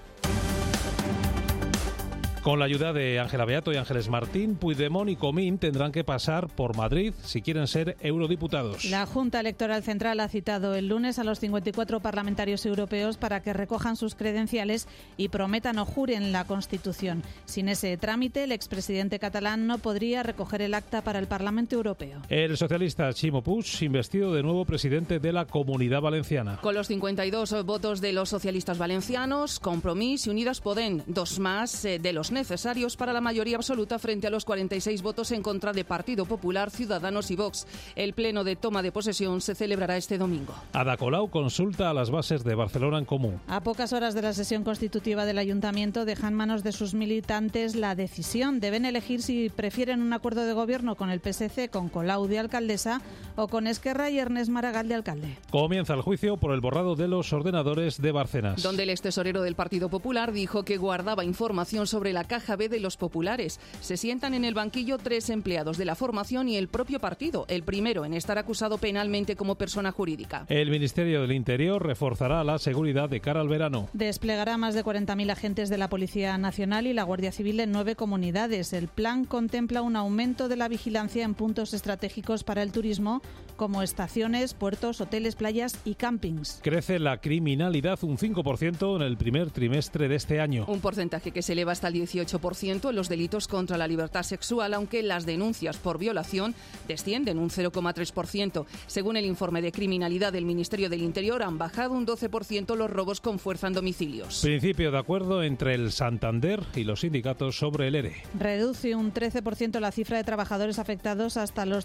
Con la ayuda de Ángela Beato y Ángeles Martín, Puigdemont y Comín tendrán que pasar por Madrid si quieren ser eurodiputados. La Junta Electoral Central ha citado el lunes a los 54 parlamentarios europeos para que recojan sus credenciales y prometan o juren la Constitución. Sin ese trámite, el expresidente catalán no podría recoger el acta para el Parlamento Europeo. El socialista Ximo Puig, investido de nuevo presidente de la Comunidad Valenciana. Con los 52 votos de los socialistas valencianos, Compromís y Unidas Podem, dos más de los necesarios para la mayoría absoluta frente a los 46 votos en contra de Partido Popular, Ciudadanos y Vox. El pleno de toma de posesión se celebrará este domingo. Ada Colau consulta a las bases de Barcelona en Comú. A pocas horas de la sesión constitutiva del Ayuntamiento deja en manos de sus militantes la decisión. Deben elegir si prefieren un acuerdo de gobierno con el PSC, con Colau de alcaldesa, o con Esquerra y Ernest Maragall de alcalde. Comienza el juicio por el borrado de los ordenadores de Bárcenas, donde el extesorero del Partido Popular dijo que guardaba información sobre la caja B de los populares. Se sientan en el banquillo 3 empleados de la formación y el propio partido, el primero en estar acusado penalmente como persona jurídica. El Ministerio del Interior reforzará la seguridad de cara al verano. Desplegará más de 40.000 agentes de la Policía Nacional y la Guardia Civil en 9 comunidades. El plan contempla un aumento de la vigilancia en puntos estratégicos para el turismo, como estaciones, puertos, hoteles, playas y campings. Crece la criminalidad un 5% en el primer trimestre de este año. Un porcentaje que se eleva hasta el 18% en los delitos contra la libertad sexual, aunque las denuncias por violación descienden un 0,3%. Según el informe de criminalidad del Ministerio del Interior, han bajado un 12% los robos con fuerza en domicilios. Principio de acuerdo entre el Santander y los sindicatos sobre el ERE. Reduce un 13% la cifra de trabajadores afectados hasta los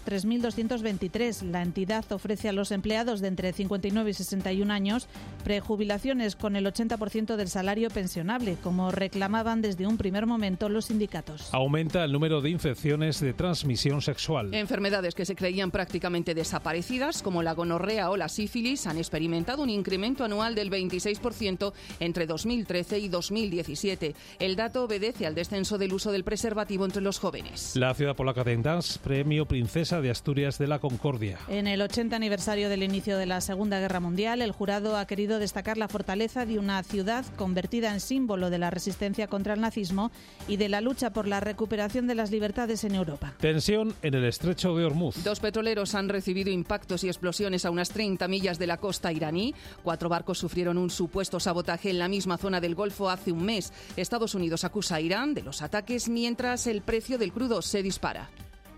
3.223. La entidad ofrece a los empleados de entre 59 y 61 años prejubilaciones con el 80% del salario pensionable, como reclamaban desde un primer momento los sindicatos. Aumenta el número de infecciones de transmisión sexual. Enfermedades que se creían prácticamente desaparecidas, como la gonorrea o la sífilis, han experimentado un incremento anual del 26% entre 2013 y 2017. El dato obedece al descenso del uso del preservativo entre los jóvenes. La ciudad polaca de Gdańsk, premio Princesa de Asturias de la Concordia. En el 80 aniversario del inicio de la Segunda Guerra Mundial, el jurado ha querido destacar la fortaleza de una ciudad convertida en símbolo de la resistencia contra el nazismo y de la lucha por la recuperación de las libertades en Europa. Tensión en el estrecho de Hormuz. 2 petroleros han recibido impactos y explosiones a unas 30 millas de la costa iraní. 4 barcos sufrieron un supuesto sabotaje en la misma zona del Golfo hace un mes. Estados Unidos acusa a Irán de los ataques mientras el precio del crudo se dispara.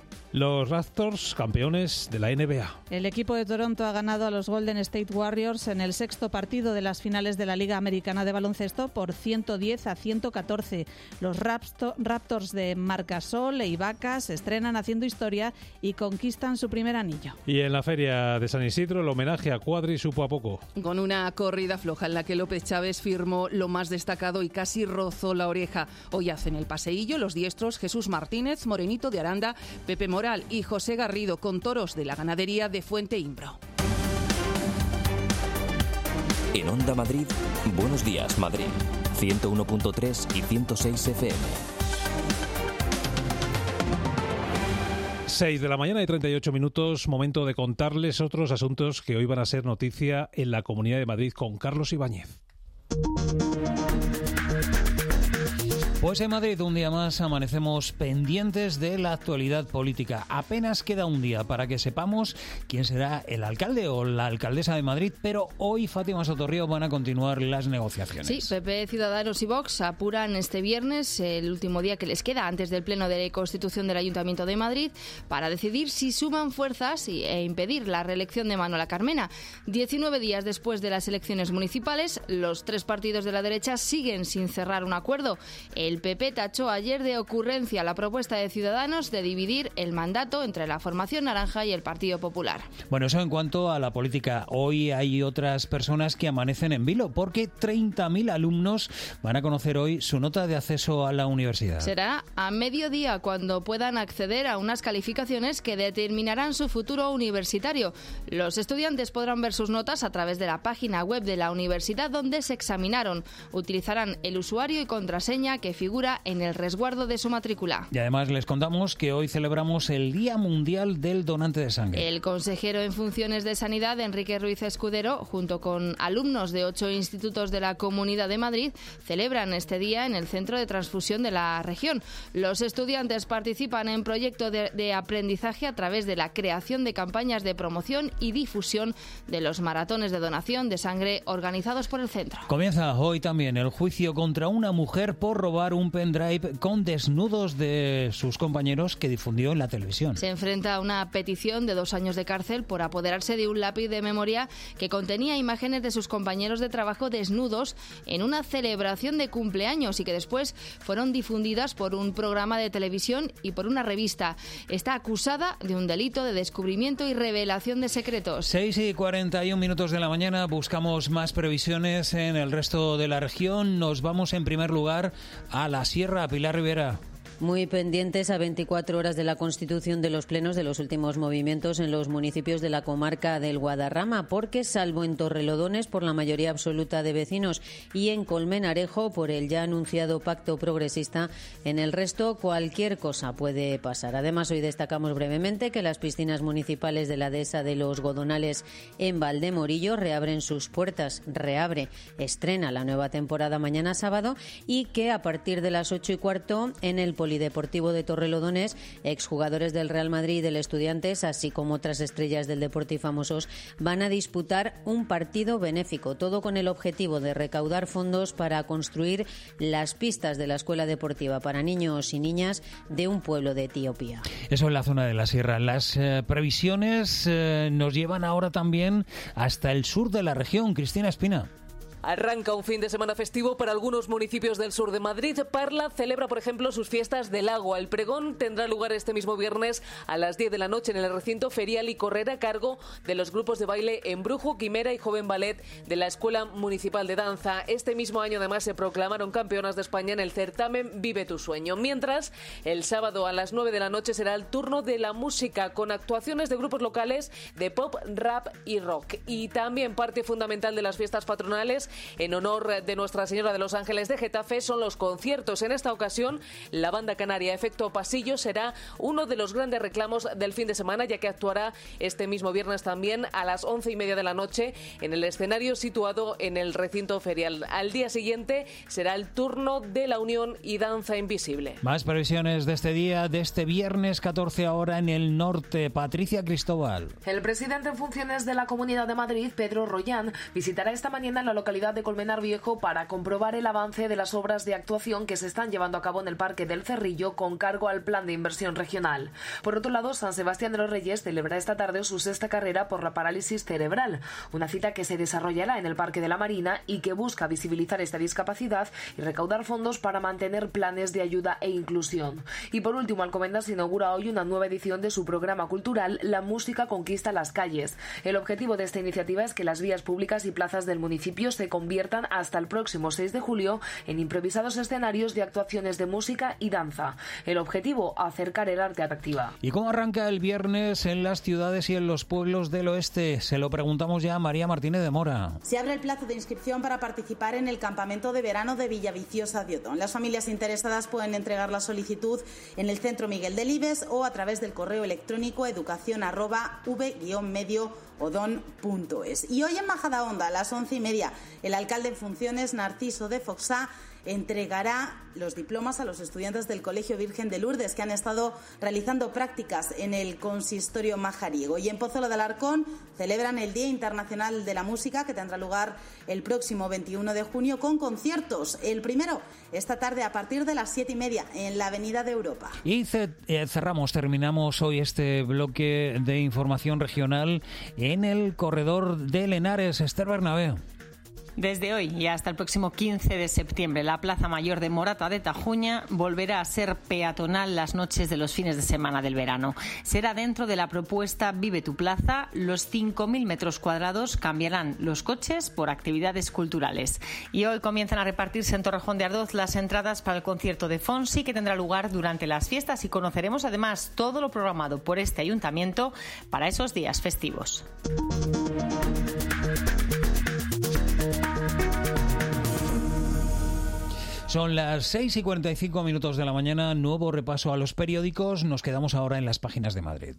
Los Raptors, campeones de la NBA. El equipo de Toronto ha ganado a los Golden State Warriors en el 6º partido de las finales de la Liga Americana de Baloncesto por 110-114. Los Raptors de Marc Gasol e Ibaka se estrenan haciendo historia y conquistan su primer anillo. Y en la feria de San Isidro, el homenaje a Cuadri supo a poco. Con una corrida floja en la que López Chávez firmó lo más destacado y casi rozó la oreja. Hoy hacen el paseillo los diestros Jesús Martínez, Morenito de Aranda, Pepe Moral y José Garrido, con toros de la ganadería de Fuente Imbro. En Onda Madrid, Buenos Días Madrid, 101.3 y 106 FM. 6 de la mañana y 38 minutos, momento de contarles otros asuntos que hoy van a ser noticia en la Comunidad de Madrid con Carlos Ibáñez. Pues en Madrid un día más amanecemos pendientes de la actualidad política. Apenas queda un día para que sepamos quién será el alcalde o la alcaldesa de Madrid, pero hoy Fátima Sotorrío van a continuar las negociaciones. Sí, PP, Ciudadanos y Vox apuran este viernes, el último día que les queda antes del pleno de constitución del Ayuntamiento de Madrid, para decidir si suman fuerzas e impedir la reelección de Manuela Carmena. 19 días después de las elecciones municipales, los tres partidos de la derecha siguen sin cerrar un acuerdo. El PP tachó ayer de ocurrencia la propuesta de Ciudadanos de dividir el mandato entre la formación naranja y el Partido Popular. Bueno, eso en cuanto a la política. Hoy hay otras personas que amanecen en vilo porque 30.000 alumnos van a conocer hoy su nota de acceso a la universidad. Será a mediodía cuando puedan acceder a unas calificaciones que determinarán su futuro universitario. Los estudiantes podrán ver sus notas a través de la página web de la universidad donde se examinaron. Utilizarán el usuario y contraseña que figura en el resguardo de su matrícula. Y además les contamos que hoy celebramos el Día Mundial del Donante de Sangre. El consejero en funciones de Sanidad, Enrique Ruiz Escudero, junto con alumnos de 8 institutos de la Comunidad de Madrid, celebran este día en el Centro de Transfusión de la región. Los estudiantes participan en proyectos de aprendizaje a través de la creación de campañas de promoción y difusión de los maratones de donación de sangre organizados por el centro. Comienza hoy también el juicio contra una mujer por robar un pendrive con desnudos de sus compañeros que difundió en la televisión. Se enfrenta a una petición de 2 años de cárcel por apoderarse de un lápiz de memoria que contenía imágenes de sus compañeros de trabajo desnudos en una celebración de cumpleaños y que después fueron difundidas por un programa de televisión y por una revista. Está acusada de un delito de descubrimiento y revelación de secretos. 6:41 de la mañana, buscamos más previsiones en el resto de la región. Nos vamos en primer lugar a la Sierra. Pilar Rivera. Muy pendientes a 24 horas de la constitución de los plenos de los últimos movimientos en los municipios de la comarca del Guadarrama, porque salvo en Torrelodones por la mayoría absoluta de vecinos y en Colmenarejo por el ya anunciado pacto progresista, en el resto cualquier cosa puede pasar. Además, hoy destacamos brevemente que las piscinas municipales de la dehesa de los Godonales en Valdemorillo reabren sus puertas, estrena la nueva temporada mañana sábado y que a partir de las 8:15 en el Polideportivo de Torrelodones, exjugadores del Real Madrid y del Estudiantes, así como otras estrellas del deporte y famosos, van a disputar un partido benéfico, todo con el objetivo de recaudar fondos para construir las pistas de la escuela deportiva para niños y niñas de un pueblo de Etiopía. Eso en la zona de la Sierra. Las previsiones nos llevan ahora también hasta el sur de la región. Cristina Espina. Arranca un fin de semana festivo para algunos municipios del sur de Madrid. Parla celebra, por ejemplo, sus fiestas del agua. El pregón tendrá lugar este mismo viernes a las 10 de la noche en el recinto ferial y correrá a cargo de los grupos de baile Embrujo, Quimera y Joven Ballet de la Escuela Municipal de Danza. Este mismo año, además, se proclamaron campeonas de España en el certamen Vive tu Sueño. Mientras, el sábado a las 9 de la noche será el turno de la música, con actuaciones de grupos locales de pop, rap y rock. Y también parte fundamental de las fiestas patronales en honor de Nuestra Señora de los Ángeles de Getafe son los conciertos. En esta ocasión, la banda canaria Efecto Pasillo será uno de los grandes reclamos del fin de semana, ya que actuará este mismo viernes también a las 11:30 de la noche en el escenario situado en el recinto ferial. Al día siguiente será el turno de La Unión y Danza Invisible. Más previsiones de este día, de este viernes 14 ahora en el norte. Patricia Cristóbal. El presidente en funciones de la Comunidad de Madrid, Pedro Rollán, visitará esta mañana la localidad de Colmenar Viejo para comprobar el avance de las obras de actuación que se están llevando a cabo en el Parque del Cerrillo con cargo al Plan de Inversión Regional. Por otro lado, San Sebastián de los Reyes celebra esta tarde su 6ª carrera por la parálisis cerebral, una cita que se desarrollará en el Parque de la Marina y que busca visibilizar esta discapacidad y recaudar fondos para mantener planes de ayuda e inclusión. Y por último, Alcobendas inaugura hoy una nueva edición de su programa cultural La Música Conquista las Calles. El objetivo de esta iniciativa es que las vías públicas y plazas del municipio se conviertan hasta el próximo 6 de julio en improvisados escenarios de actuaciones de música y danza. El objetivo, acercar el arte atractiva. ¿Y cómo arranca el viernes en las ciudades y en los pueblos del oeste? Se lo preguntamos ya a María Martínez de Mora. Se abre el plazo de inscripción para participar en el campamento de verano de Villaviciosa de Odón. Las familias interesadas pueden entregar la solicitud en el Centro Miguel Delibes o a través del correo electrónico educación@v-medioodon.es. Y hoy en Majadahonda, a las 11:30, el alcalde en funciones, Narciso de Foxá, entregará los diplomas a los estudiantes del Colegio Virgen de Lourdes que han estado realizando prácticas en el consistorio majariego. Y en Pozuelo de Alarcón celebran el Día Internacional de la Música, que tendrá lugar el próximo 21 de junio con conciertos. El primero esta tarde a partir de las 7:30 en la Avenida de Europa. Y terminamos hoy este bloque de información regional en el corredor de Henares. Esther Bernabé. Desde hoy y hasta el próximo 15 de septiembre, la Plaza Mayor de Morata de Tajuña volverá a ser peatonal las noches de los fines de semana del verano. Será dentro de la propuesta Vive tu Plaza. Los 5.000 metros cuadrados cambiarán los coches por actividades culturales. Y hoy comienzan a repartirse en Torrejón de Ardoz las entradas para el concierto de Fonsi, que tendrá lugar durante las fiestas, y conoceremos además todo lo programado por este ayuntamiento para esos días festivos. Son las 6:45 de la mañana, nuevo repaso a los periódicos. Nos quedamos ahora en las páginas de Madrid.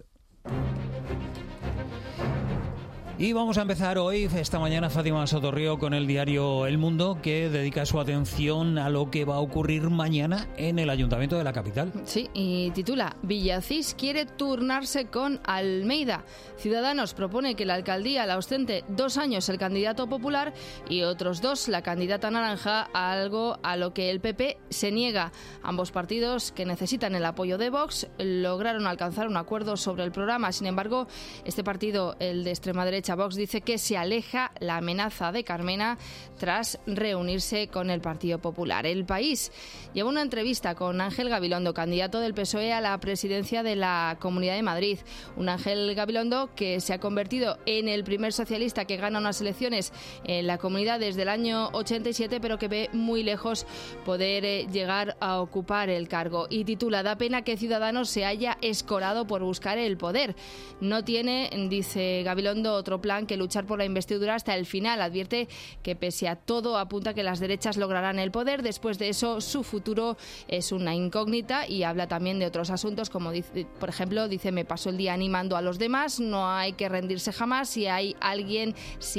Y vamos a empezar hoy, esta mañana, Fátima Sotorrío, con el diario El Mundo, que dedica su atención a lo que va a ocurrir mañana en el Ayuntamiento de la capital. Sí, y titula: Villacís quiere turnarse con Almeida. Ciudadanos propone que la alcaldía la ostente 2 años el candidato popular y otros 2 la candidata naranja, algo a lo que el PP se niega. Ambos partidos, que necesitan el apoyo de Vox, lograron alcanzar un acuerdo sobre el programa. Sin embargo, este partido, el de extrema derecha, Vox, dice que se aleja la amenaza de Carmena tras reunirse con el Partido Popular. El País lleva una entrevista con Ángel Gabilondo, candidato del PSOE a la presidencia de la Comunidad de Madrid. Un Ángel Gabilondo que se ha convertido en el primer socialista que gana unas elecciones en la comunidad desde el año 87, pero que ve muy lejos poder llegar a ocupar el cargo. Y titula: da pena que Ciudadanos se haya escorado por buscar el poder. No tiene, dice Gabilondo, otro plan que luchar por la investidura hasta el final. Advierte que pese a todo apunta que las derechas lograrán el poder. Después de eso, su futuro es una incógnita, y habla también de otros asuntos, como dice, por ejemplo, dice: me paso el día animando a los demás, no hay que rendirse jamás. Si a alguien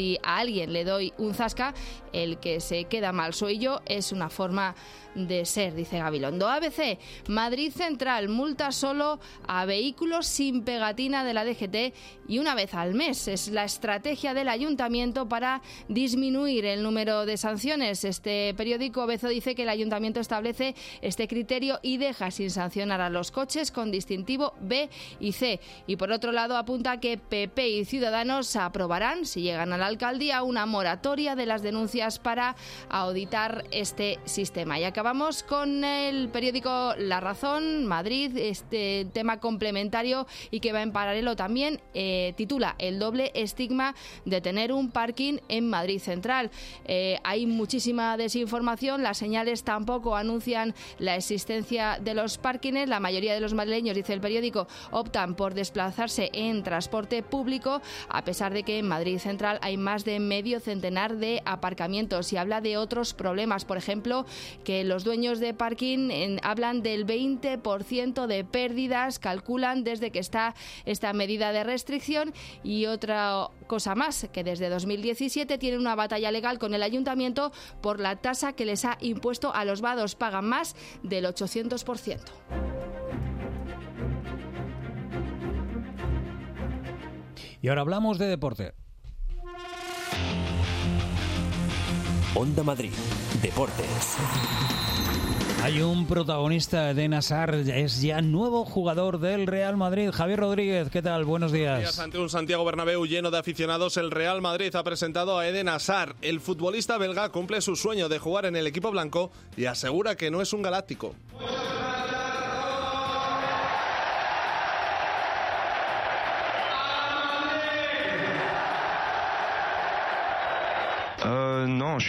le doy un zasca, el que se queda mal soy yo. Es una forma de ser, dice Gabilondo. ABC: Madrid Central multa solo a vehículos sin pegatina de la DGT y una vez al mes. Es la estrategia del ayuntamiento para disminuir el número de sanciones. Este periódico ABC dice que el ayuntamiento establece este criterio y deja sin sancionar a los coches con distintivo B y C. Y por otro lado, apunta que PP y Ciudadanos aprobarán, si llegan a la alcaldía, una moratoria de las denuncias para auditar este sistema. Y acabamos con el periódico La Razón, Madrid, este tema complementario y que va en paralelo también, titula: el doble estigma de tener un parking en Madrid Central. Hay muchísima desinformación, las señales tampoco anuncian la existencia de los parkings. La mayoría de los madrileños, dice el periódico, optan por desplazarse en transporte público, a pesar de que en Madrid Central hay más de medio centenar de aparcamientos. Y habla de otros problemas, por ejemplo, que los dueños de parking hablan del 20% de pérdidas, calculan, desde que está esta medida de restricción. Y otra cosa más, que desde 2017 tienen una batalla legal con el ayuntamiento por la tasa que les ha impuesto a los vados. Pagan más del 800%. Y ahora hablamos de deporte. Onda Madrid, Deportes. Hay un protagonista, Eden Hazard, es ya nuevo jugador del Real Madrid. Javier Rodríguez, ¿qué tal? Buenos días. Ante un Santiago Bernabéu lleno de aficionados, el Real Madrid ha presentado a Eden Hazard. El futbolista belga cumple su sueño de jugar en el equipo blanco y asegura que no es un galáctico. No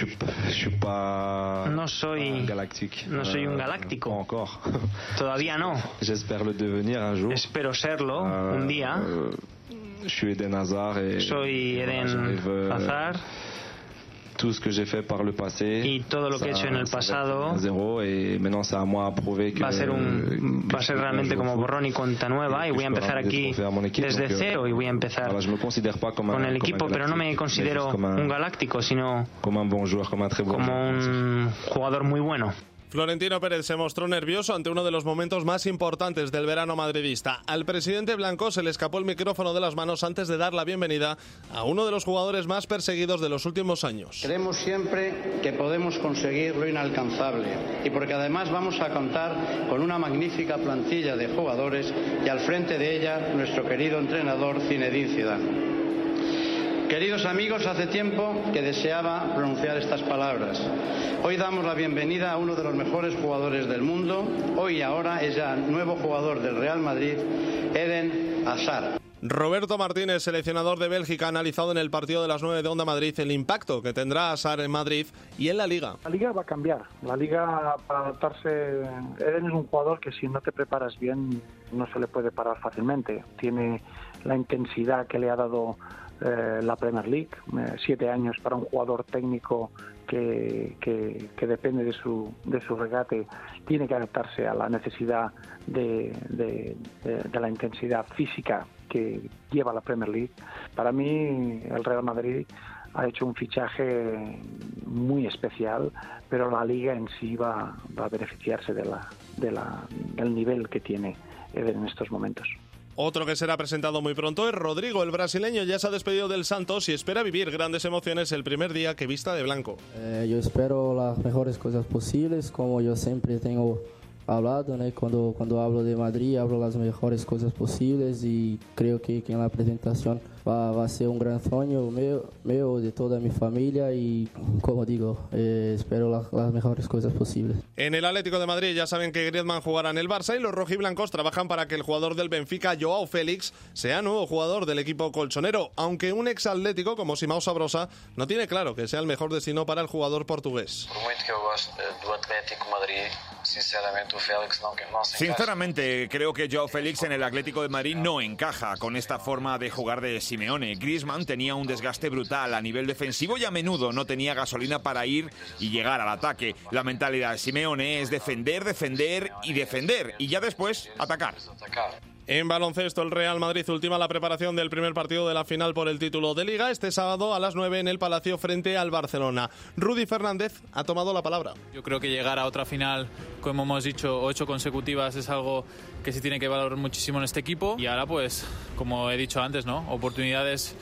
soy un galáctico. Todavía no. Espero serlo un día. Soy Eden Hazard. Y todo lo que he hecho en el pasado va a ser realmente como borrón y cuenta nueva, y voy a empezar aquí desde cero y voy a empezar con el equipo, pero no me considero un galáctico, sino como un jugador muy bueno. Florentino Pérez se mostró nervioso ante uno de los momentos más importantes del verano madridista. Al presidente blanco se le escapó el micrófono de las manos antes de dar la bienvenida a uno de los jugadores más perseguidos de los últimos años. Creemos siempre que podemos conseguir lo inalcanzable, y porque además vamos a contar con una magnífica plantilla de jugadores y al frente de ella nuestro querido entrenador Zinedine Zidane. Queridos amigos, hace tiempo que deseaba pronunciar estas palabras. Hoy damos la bienvenida a uno de los mejores jugadores del mundo. Hoy y ahora es ya nuevo jugador del Real Madrid, Eden Hazard. Roberto Martínez, seleccionador de Bélgica, ha analizado en el partido de las 9 de Onda Madrid el impacto que tendrá Hazard en Madrid y en la Liga. La Liga va a cambiar. La Liga, para adaptarse, Eden es un jugador que si no te preparas bien no se le puede parar fácilmente. Tiene la intensidad que le ha dado la Premier League, 7 años para un jugador técnico que depende de su regate, tiene que adaptarse a la necesidad de la intensidad física que lleva la Premier League. Para mí el Real Madrid ha hecho un fichaje muy especial, pero la Liga en sí va a beneficiarse del nivel que tiene en estos momentos. Otro que será presentado muy pronto es Rodrigo. El brasileño ya se ha despedido del Santos y espera vivir grandes emociones el primer día que vista de blanco. Yo espero las mejores cosas posibles, como yo siempre tengo hablado, ¿no? Cuando hablo de Madrid hablo las mejores cosas posibles, y creo que en la presentación va a ser un gran sueño mío, de toda mi familia, y como digo, espero las mejores cosas posibles. En el Atlético de Madrid ya saben que Griezmann jugará en el Barça, y los rojiblancos trabajan para que el jugador del Benfica, Joao Félix, sea nuevo jugador del equipo colchonero, aunque un exatlético como Simão Sabrosa no tiene claro que sea el mejor destino para el jugador portugués. Por mucho que yo goste del Atlético de Madrid, sinceramente Félix no se encaja. Sinceramente, creo que Joao Félix en el Atlético de Madrid no encaja con esta forma de jugar de Simeone. Griezmann tenía un desgaste brutal a nivel defensivo y a menudo no tenía gasolina para ir y llegar al ataque. La mentalidad de Simeone es defender, defender y defender, y ya después atacar. En baloncesto, el Real Madrid ultima la preparación del primer partido de la final por el título de Liga este sábado a las 9 en el Palacio frente al Barcelona. Rudy Fernández ha tomado la palabra. Yo creo que llegar a otra final, como hemos dicho, 8 consecutivas, es algo que se tiene que valorar muchísimo en este equipo. Y ahora, pues, como he dicho antes, ¿no? Oportunidades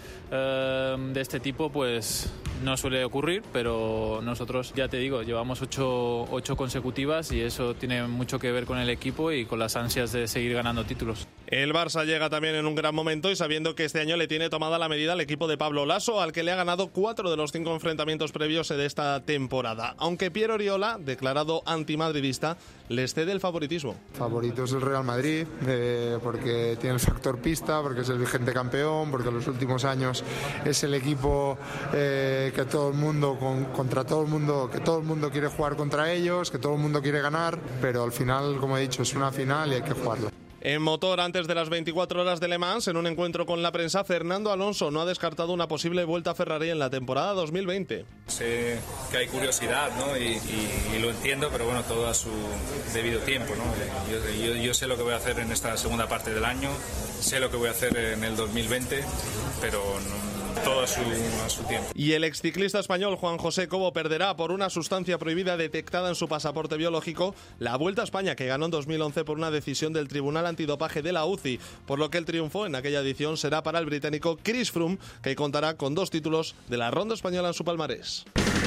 de este tipo, pues no suele ocurrir, pero nosotros, ya te digo, llevamos 8 consecutivas, y eso tiene mucho que ver con el equipo y con las ansias de seguir ganando títulos. El Barça llega también en un gran momento, y sabiendo que este año le tiene tomada la medida al equipo de Pablo Laso, al que le ha ganado 4 de los 5 enfrentamientos previos de esta temporada. Aunque Piero Oriola, declarado antimadridista, les cede el favoritismo. Favorito es el Real Madrid, porque tiene el factor pista, porque es el vigente campeón, porque en los últimos años es el equipo que todo el mundo contra todo el mundo, que todo el mundo quiere jugar contra ellos, que todo el mundo quiere ganar, pero al final, como he dicho, es una final y hay que jugarlo. En motor, antes de las 24 horas de Le Mans, en un encuentro con la prensa, Fernando Alonso no ha descartado una posible vuelta a Ferrari en la temporada 2020. Sé que hay curiosidad, ¿no? y lo entiendo, pero bueno, todo a su debido tiempo, ¿no? Yo sé lo que voy a hacer en esta segunda parte del año, sé lo que voy a hacer en el 2020, pero todo a su tiempo. Y el exciclista español Juan José Cobo perderá por una sustancia prohibida detectada en su pasaporte biológico la Vuelta a España, que ganó en 2011 por una decisión del Tribunal Antidopaje de la UCI, por lo que el triunfo en aquella edición será para el británico Chris Froome, que contará con 2 títulos de la Ronda Española en su palmarés.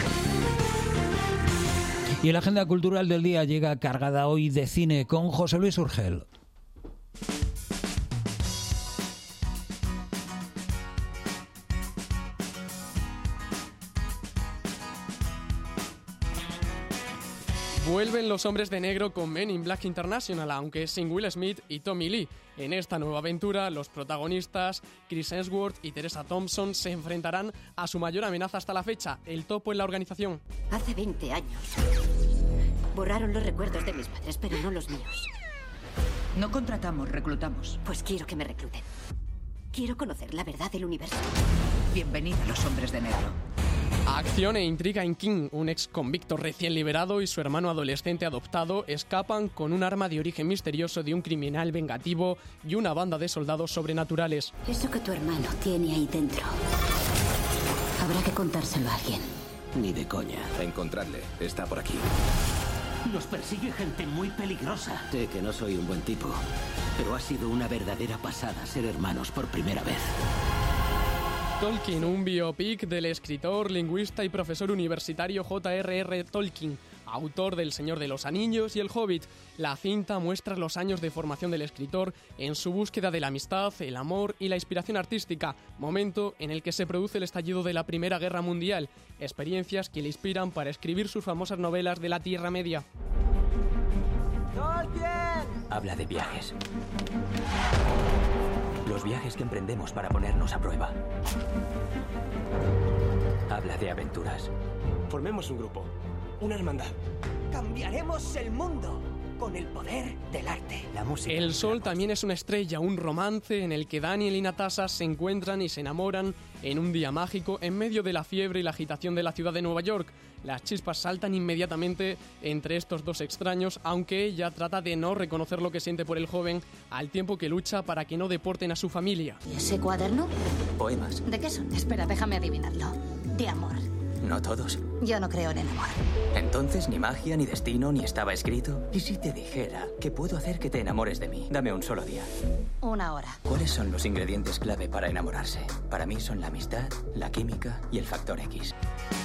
Y la agenda cultural del día llega cargada hoy de cine con José Luis Urgel. Vuelven los hombres de negro con Men in Black International, aunque es sin Will Smith y Tommy Lee. En esta nueva aventura, los protagonistas, Chris Hemsworth y Tessa Thompson, se enfrentarán a su mayor amenaza hasta la fecha, el topo en la organización. Hace 20 años borraron los recuerdos de mis padres, pero no los míos. No contratamos, reclutamos. Pues quiero que me recluten. Quiero conocer la verdad del universo. Bienvenida a los hombres de negro. Acción e intriga en King. Un ex convicto recién liberado y su hermano adolescente adoptado escapan con un arma de origen misterioso de un criminal vengativo y una banda de soldados sobrenaturales. Eso que tu hermano tiene ahí dentro, habrá que contárselo a alguien. Ni de coña. Encontradle. Está por aquí. Nos persigue gente muy peligrosa. Sé que no soy un buen tipo, pero ha sido una verdadera pasada ser hermanos por primera vez. Tolkien, un biopic del escritor, lingüista y profesor universitario J.R.R. Tolkien, autor del Señor de los Anillos y El Hobbit. La cinta muestra los años de formación del escritor en su búsqueda de la amistad, el amor y la inspiración artística, momento en el que se produce el estallido de la Primera Guerra Mundial, experiencias que le inspiran para escribir sus famosas novelas de la Tierra Media. ¡Tolkien! Habla de viajes. Los viajes que emprendemos para ponernos a prueba. Habla de aventuras. Formemos un grupo, una hermandad. Cambiaremos el mundo con el poder del arte. La música. El Sol también es una estrella, un romance en el que Daniel y Natasha se encuentran y se enamoran en un día mágico en medio de la fiebre y la agitación de la ciudad de Nueva York. Las chispas saltan inmediatamente entre estos dos extraños, aunque ella trata de no reconocer lo que siente por el joven, al tiempo que lucha para que no deporten a su familia. ¿Y ese cuaderno? Poemas. ¿De qué son? Espera, déjame adivinarlo. De amor. No todos. Yo no creo en el amor. Entonces ni magia, ni destino, ni estaba escrito. ¿Y si te dijera que puedo hacer que te enamores de mí? Dame un solo día. 1 hora. ¿Cuáles son los ingredientes clave para enamorarse? Para mí son la amistad, la química y el factor X.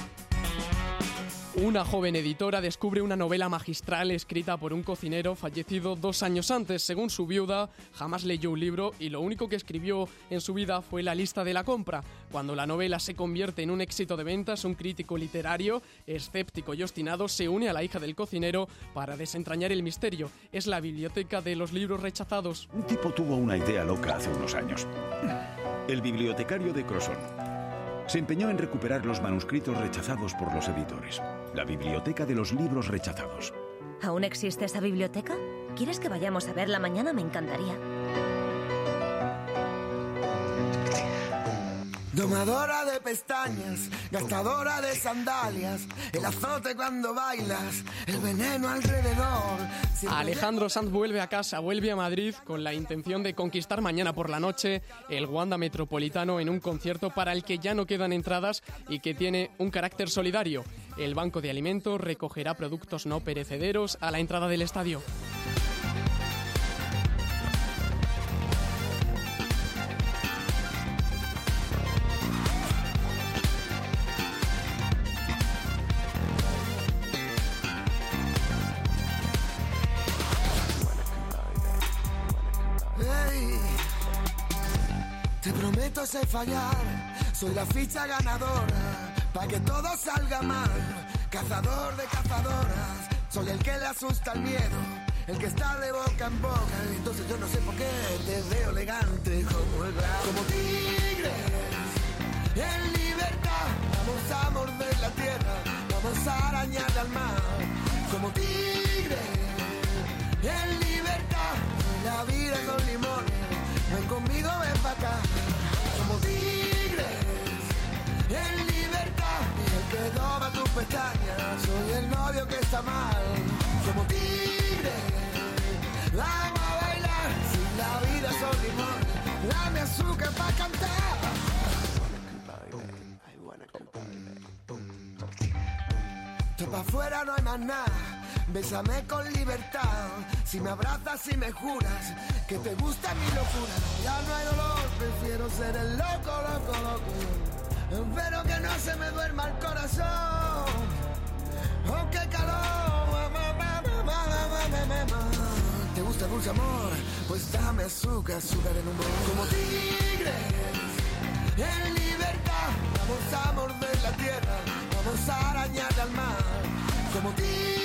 Una joven editora descubre una novela magistral escrita por un cocinero fallecido 2 años antes. Según su viuda, jamás leyó un libro y lo único que escribió en su vida fue la lista de la compra. Cuando la novela se convierte en un éxito de ventas, un crítico literario, escéptico y obstinado, se une a la hija del cocinero para desentrañar el misterio. Es la biblioteca de los libros rechazados. Un tipo tuvo una idea loca hace unos años. El bibliotecario de Crozon se empeñó en recuperar los manuscritos rechazados por los editores. La biblioteca de los libros rechazados. ¿Aún existe esa biblioteca? ¿Quieres que vayamos a verla mañana? Me encantaría. Domadora de pestañas, gastadora de sandalias, el azote cuando bailas, el veneno alrededor. Alejandro Sanz vuelve a casa, vuelve a Madrid con la intención de conquistar mañana por la noche el Wanda Metropolitano en un concierto para el que ya no quedan entradas y que tiene un carácter solidario. El Banco de Alimentos recogerá productos no perecederos a la entrada del estadio. Te prometo sé fallar, soy la ficha ganadora, pa' que todo salga mal, cazador de cazadoras, soy el que le asusta el miedo, el que está de boca en boca, entonces yo no sé por qué te veo elegante como el gran, como tigres, en libertad, vamos a morder la tierra, vamos a arañar al mar, como tigres, en libertad, la vida con limones. Ven conmigo, ven pa' acá. Somos tigres en libertad. El que toma tus pestañas. Soy el novio que está mal. Somos tigres. Vamos a bailar. Si la vida son limones, dame azúcar pa' cantar. Tú pa' afuera no hay más nada. Bésame con libertad, si me abrazas y me juras que te gusta mi locura. Ya no hay dolor, prefiero ser el loco, loco, loco. Espero que no se me duerma el corazón. Oh, qué calor. ¿Te gusta el dulce amor? Pues dame azúcar, azúcar en un bol. Como tigres, en libertad, vamos a morder la tierra, vamos a arañar al mar. Como tigres.